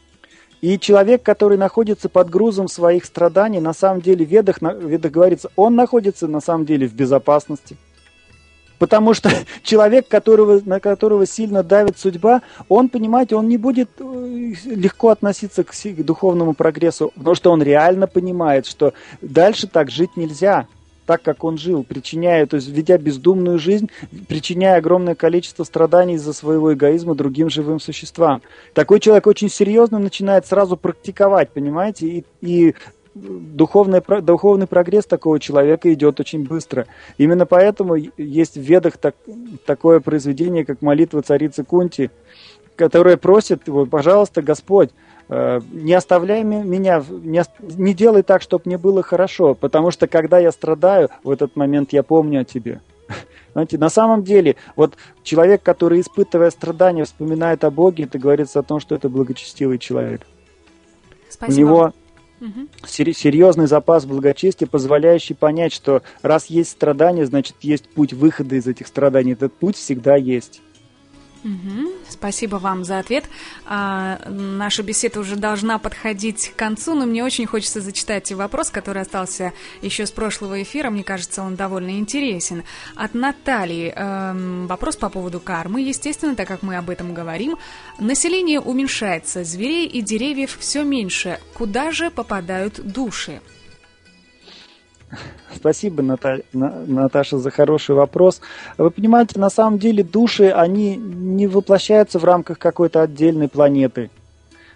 И человек, который находится под грузом своих страданий, на самом деле в Ведах, в Ведах говорится, он находится на самом деле в безопасности. Потому что человек, которого, на которого сильно давит судьба, он, понимаете, он не будет легко относиться к духовному прогрессу, потому что он реально понимает, что дальше так жить нельзя, так как он жил, причиняя, то есть ведя бездумную жизнь, причиняя огромное количество страданий из-за своего эгоизма другим живым существам. Такой человек очень серьезно начинает сразу практиковать, понимаете, и, и Духовный, духовный прогресс такого человека идет очень быстро. Именно поэтому есть в Ведах так, такое произведение, как молитва царицы Кунти, которая просит его, пожалуйста, Господь, не оставляй меня, не, не делай так, чтобы мне было хорошо, потому что когда я страдаю, в этот момент я помню о тебе. Знаете, на самом деле, вот человек, который, испытывая страдания, вспоминает о Боге, это говорится о том, что это благочестивый человек. Спасибо. У него серьезный запас благочестия, позволяющий понять, что раз есть страдания, значит есть путь выхода из этих страданий. Этот путь всегда есть. Угу. Спасибо вам за ответ. А, наша беседа уже должна подходить к концу, но мне очень хочется зачитать вопрос, который остался еще с прошлого эфира. Мне кажется, он довольно интересен. От Натальи. Эм, вопрос по поводу кармы. Естественно, так как мы об этом говорим, население уменьшается, зверей и деревьев все меньше. Куда же попадают души? Спасибо, Наталья, Наташа, за хороший вопрос. Вы понимаете, на самом деле души, они не воплощаются в рамках какой-то отдельной планеты.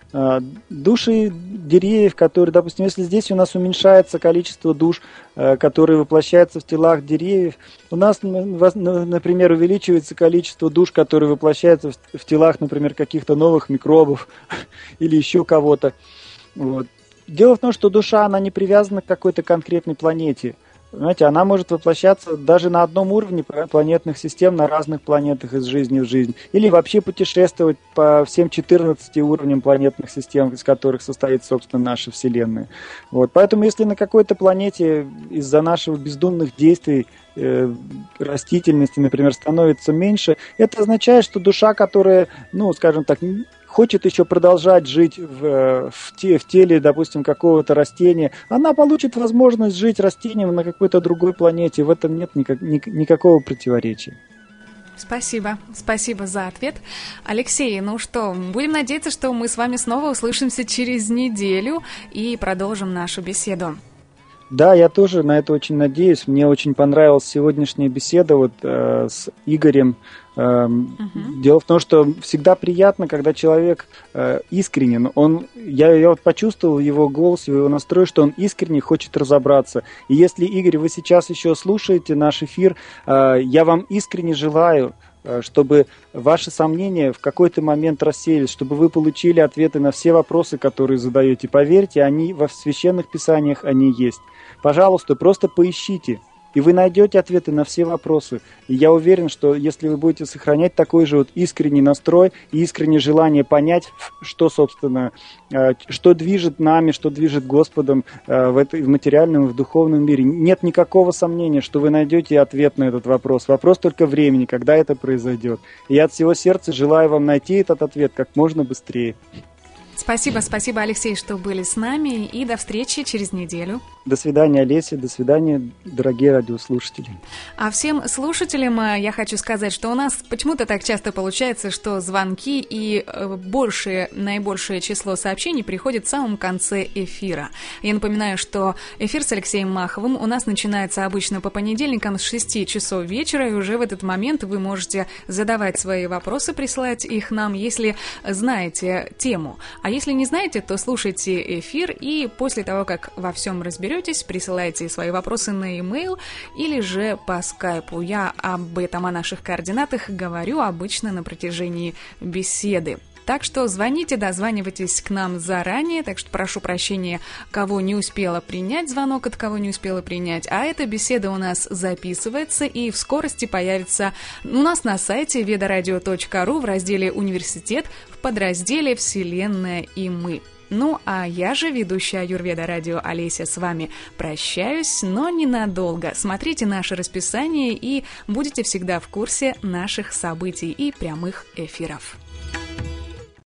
Души деревьев, которые, допустим, если здесь у нас уменьшается количество душ, которые воплощаются в телах деревьев, у нас, например, увеличивается количество душ, которые воплощаются в телах, например, каких-то новых микробов или еще кого-то. Вот. Дело в том, что душа, она не привязана к какой-то конкретной планете. Знаете, она может воплощаться даже на одном уровне планетных систем, на разных планетах из жизни в жизнь. Или вообще путешествовать по всем четырнадцати уровням планетных систем, из которых состоит, собственно, наша Вселенная. Вот. Поэтому, если на какой-то планете из-за наших бездумных действий э, растительности, например, становится меньше, это означает, что душа, которая, ну, скажем так, хочет еще продолжать жить в, в, те, в теле, допустим, какого-то растения, она получит возможность жить растением на какой-то другой планете. В этом нет никак, ни, никакого противоречия. Спасибо. Спасибо за ответ. Алексей, ну что, будем надеяться, что мы с вами снова услышимся через неделю и продолжим нашу беседу. Да, я тоже на это очень надеюсь. Мне очень понравилась сегодняшняя беседа вот, э, с Игорем. Э, uh-huh. Дело в том, что всегда приятно, когда человек э, искренен. Он, я, я вот почувствовал его голос, его настрой, что он искренне хочет разобраться. И если, Игорь, вы сейчас еще слушаете наш эфир, э, я вам искренне желаю, чтобы ваши сомнения в какой-то момент рассеялись, чтобы вы получили ответы на все вопросы, которые задаете. Поверьте, они во священных писаниях, они есть. Пожалуйста, просто поищите, и вы найдете ответы на все вопросы. И я уверен, что если вы будете сохранять такой же вот искренний настрой и искреннее желание понять, что, собственно, что движет нами, что движет Господом в, этой, в материальном и в духовном мире, нет никакого сомнения, что вы найдете ответ на этот вопрос. Вопрос только времени, когда это произойдет. И я от всего сердца желаю вам найти этот ответ как можно быстрее. Спасибо, спасибо, Алексей, что были с нами, и до встречи через неделю. До свидания, Олеся, до свидания, дорогие радиослушатели. А всем слушателям я хочу сказать, что у нас почему-то так часто получается, что звонки и большее, наибольшее число сообщений приходит в самом конце эфира. Я напоминаю, что эфир с Алексеем Маховым у нас начинается обычно по понедельникам с шести часов вечера, и уже в этот момент вы можете задавать свои вопросы, присылать их нам, если знаете тему. А если не знаете, то слушайте эфир, и после того, как во всем разберетесь, присылайте свои вопросы на e-mail или же по скайпу. Я об этом, о наших координатах говорю обычно на протяжении беседы. Так что звоните, дозванивайтесь к нам заранее, так что прошу прощения, кого не успела принять звонок, от кого не успела принять. А эта беседа у нас записывается и в скорости появится у нас на сайте ведарадио точка ру в разделе «Университет» в подразделе «Вселенная и мы». Ну, а я же, ведущая Аюрведа Радио Олеся, с вами прощаюсь, но ненадолго. Смотрите наше расписание и будете всегда в курсе наших событий и прямых эфиров.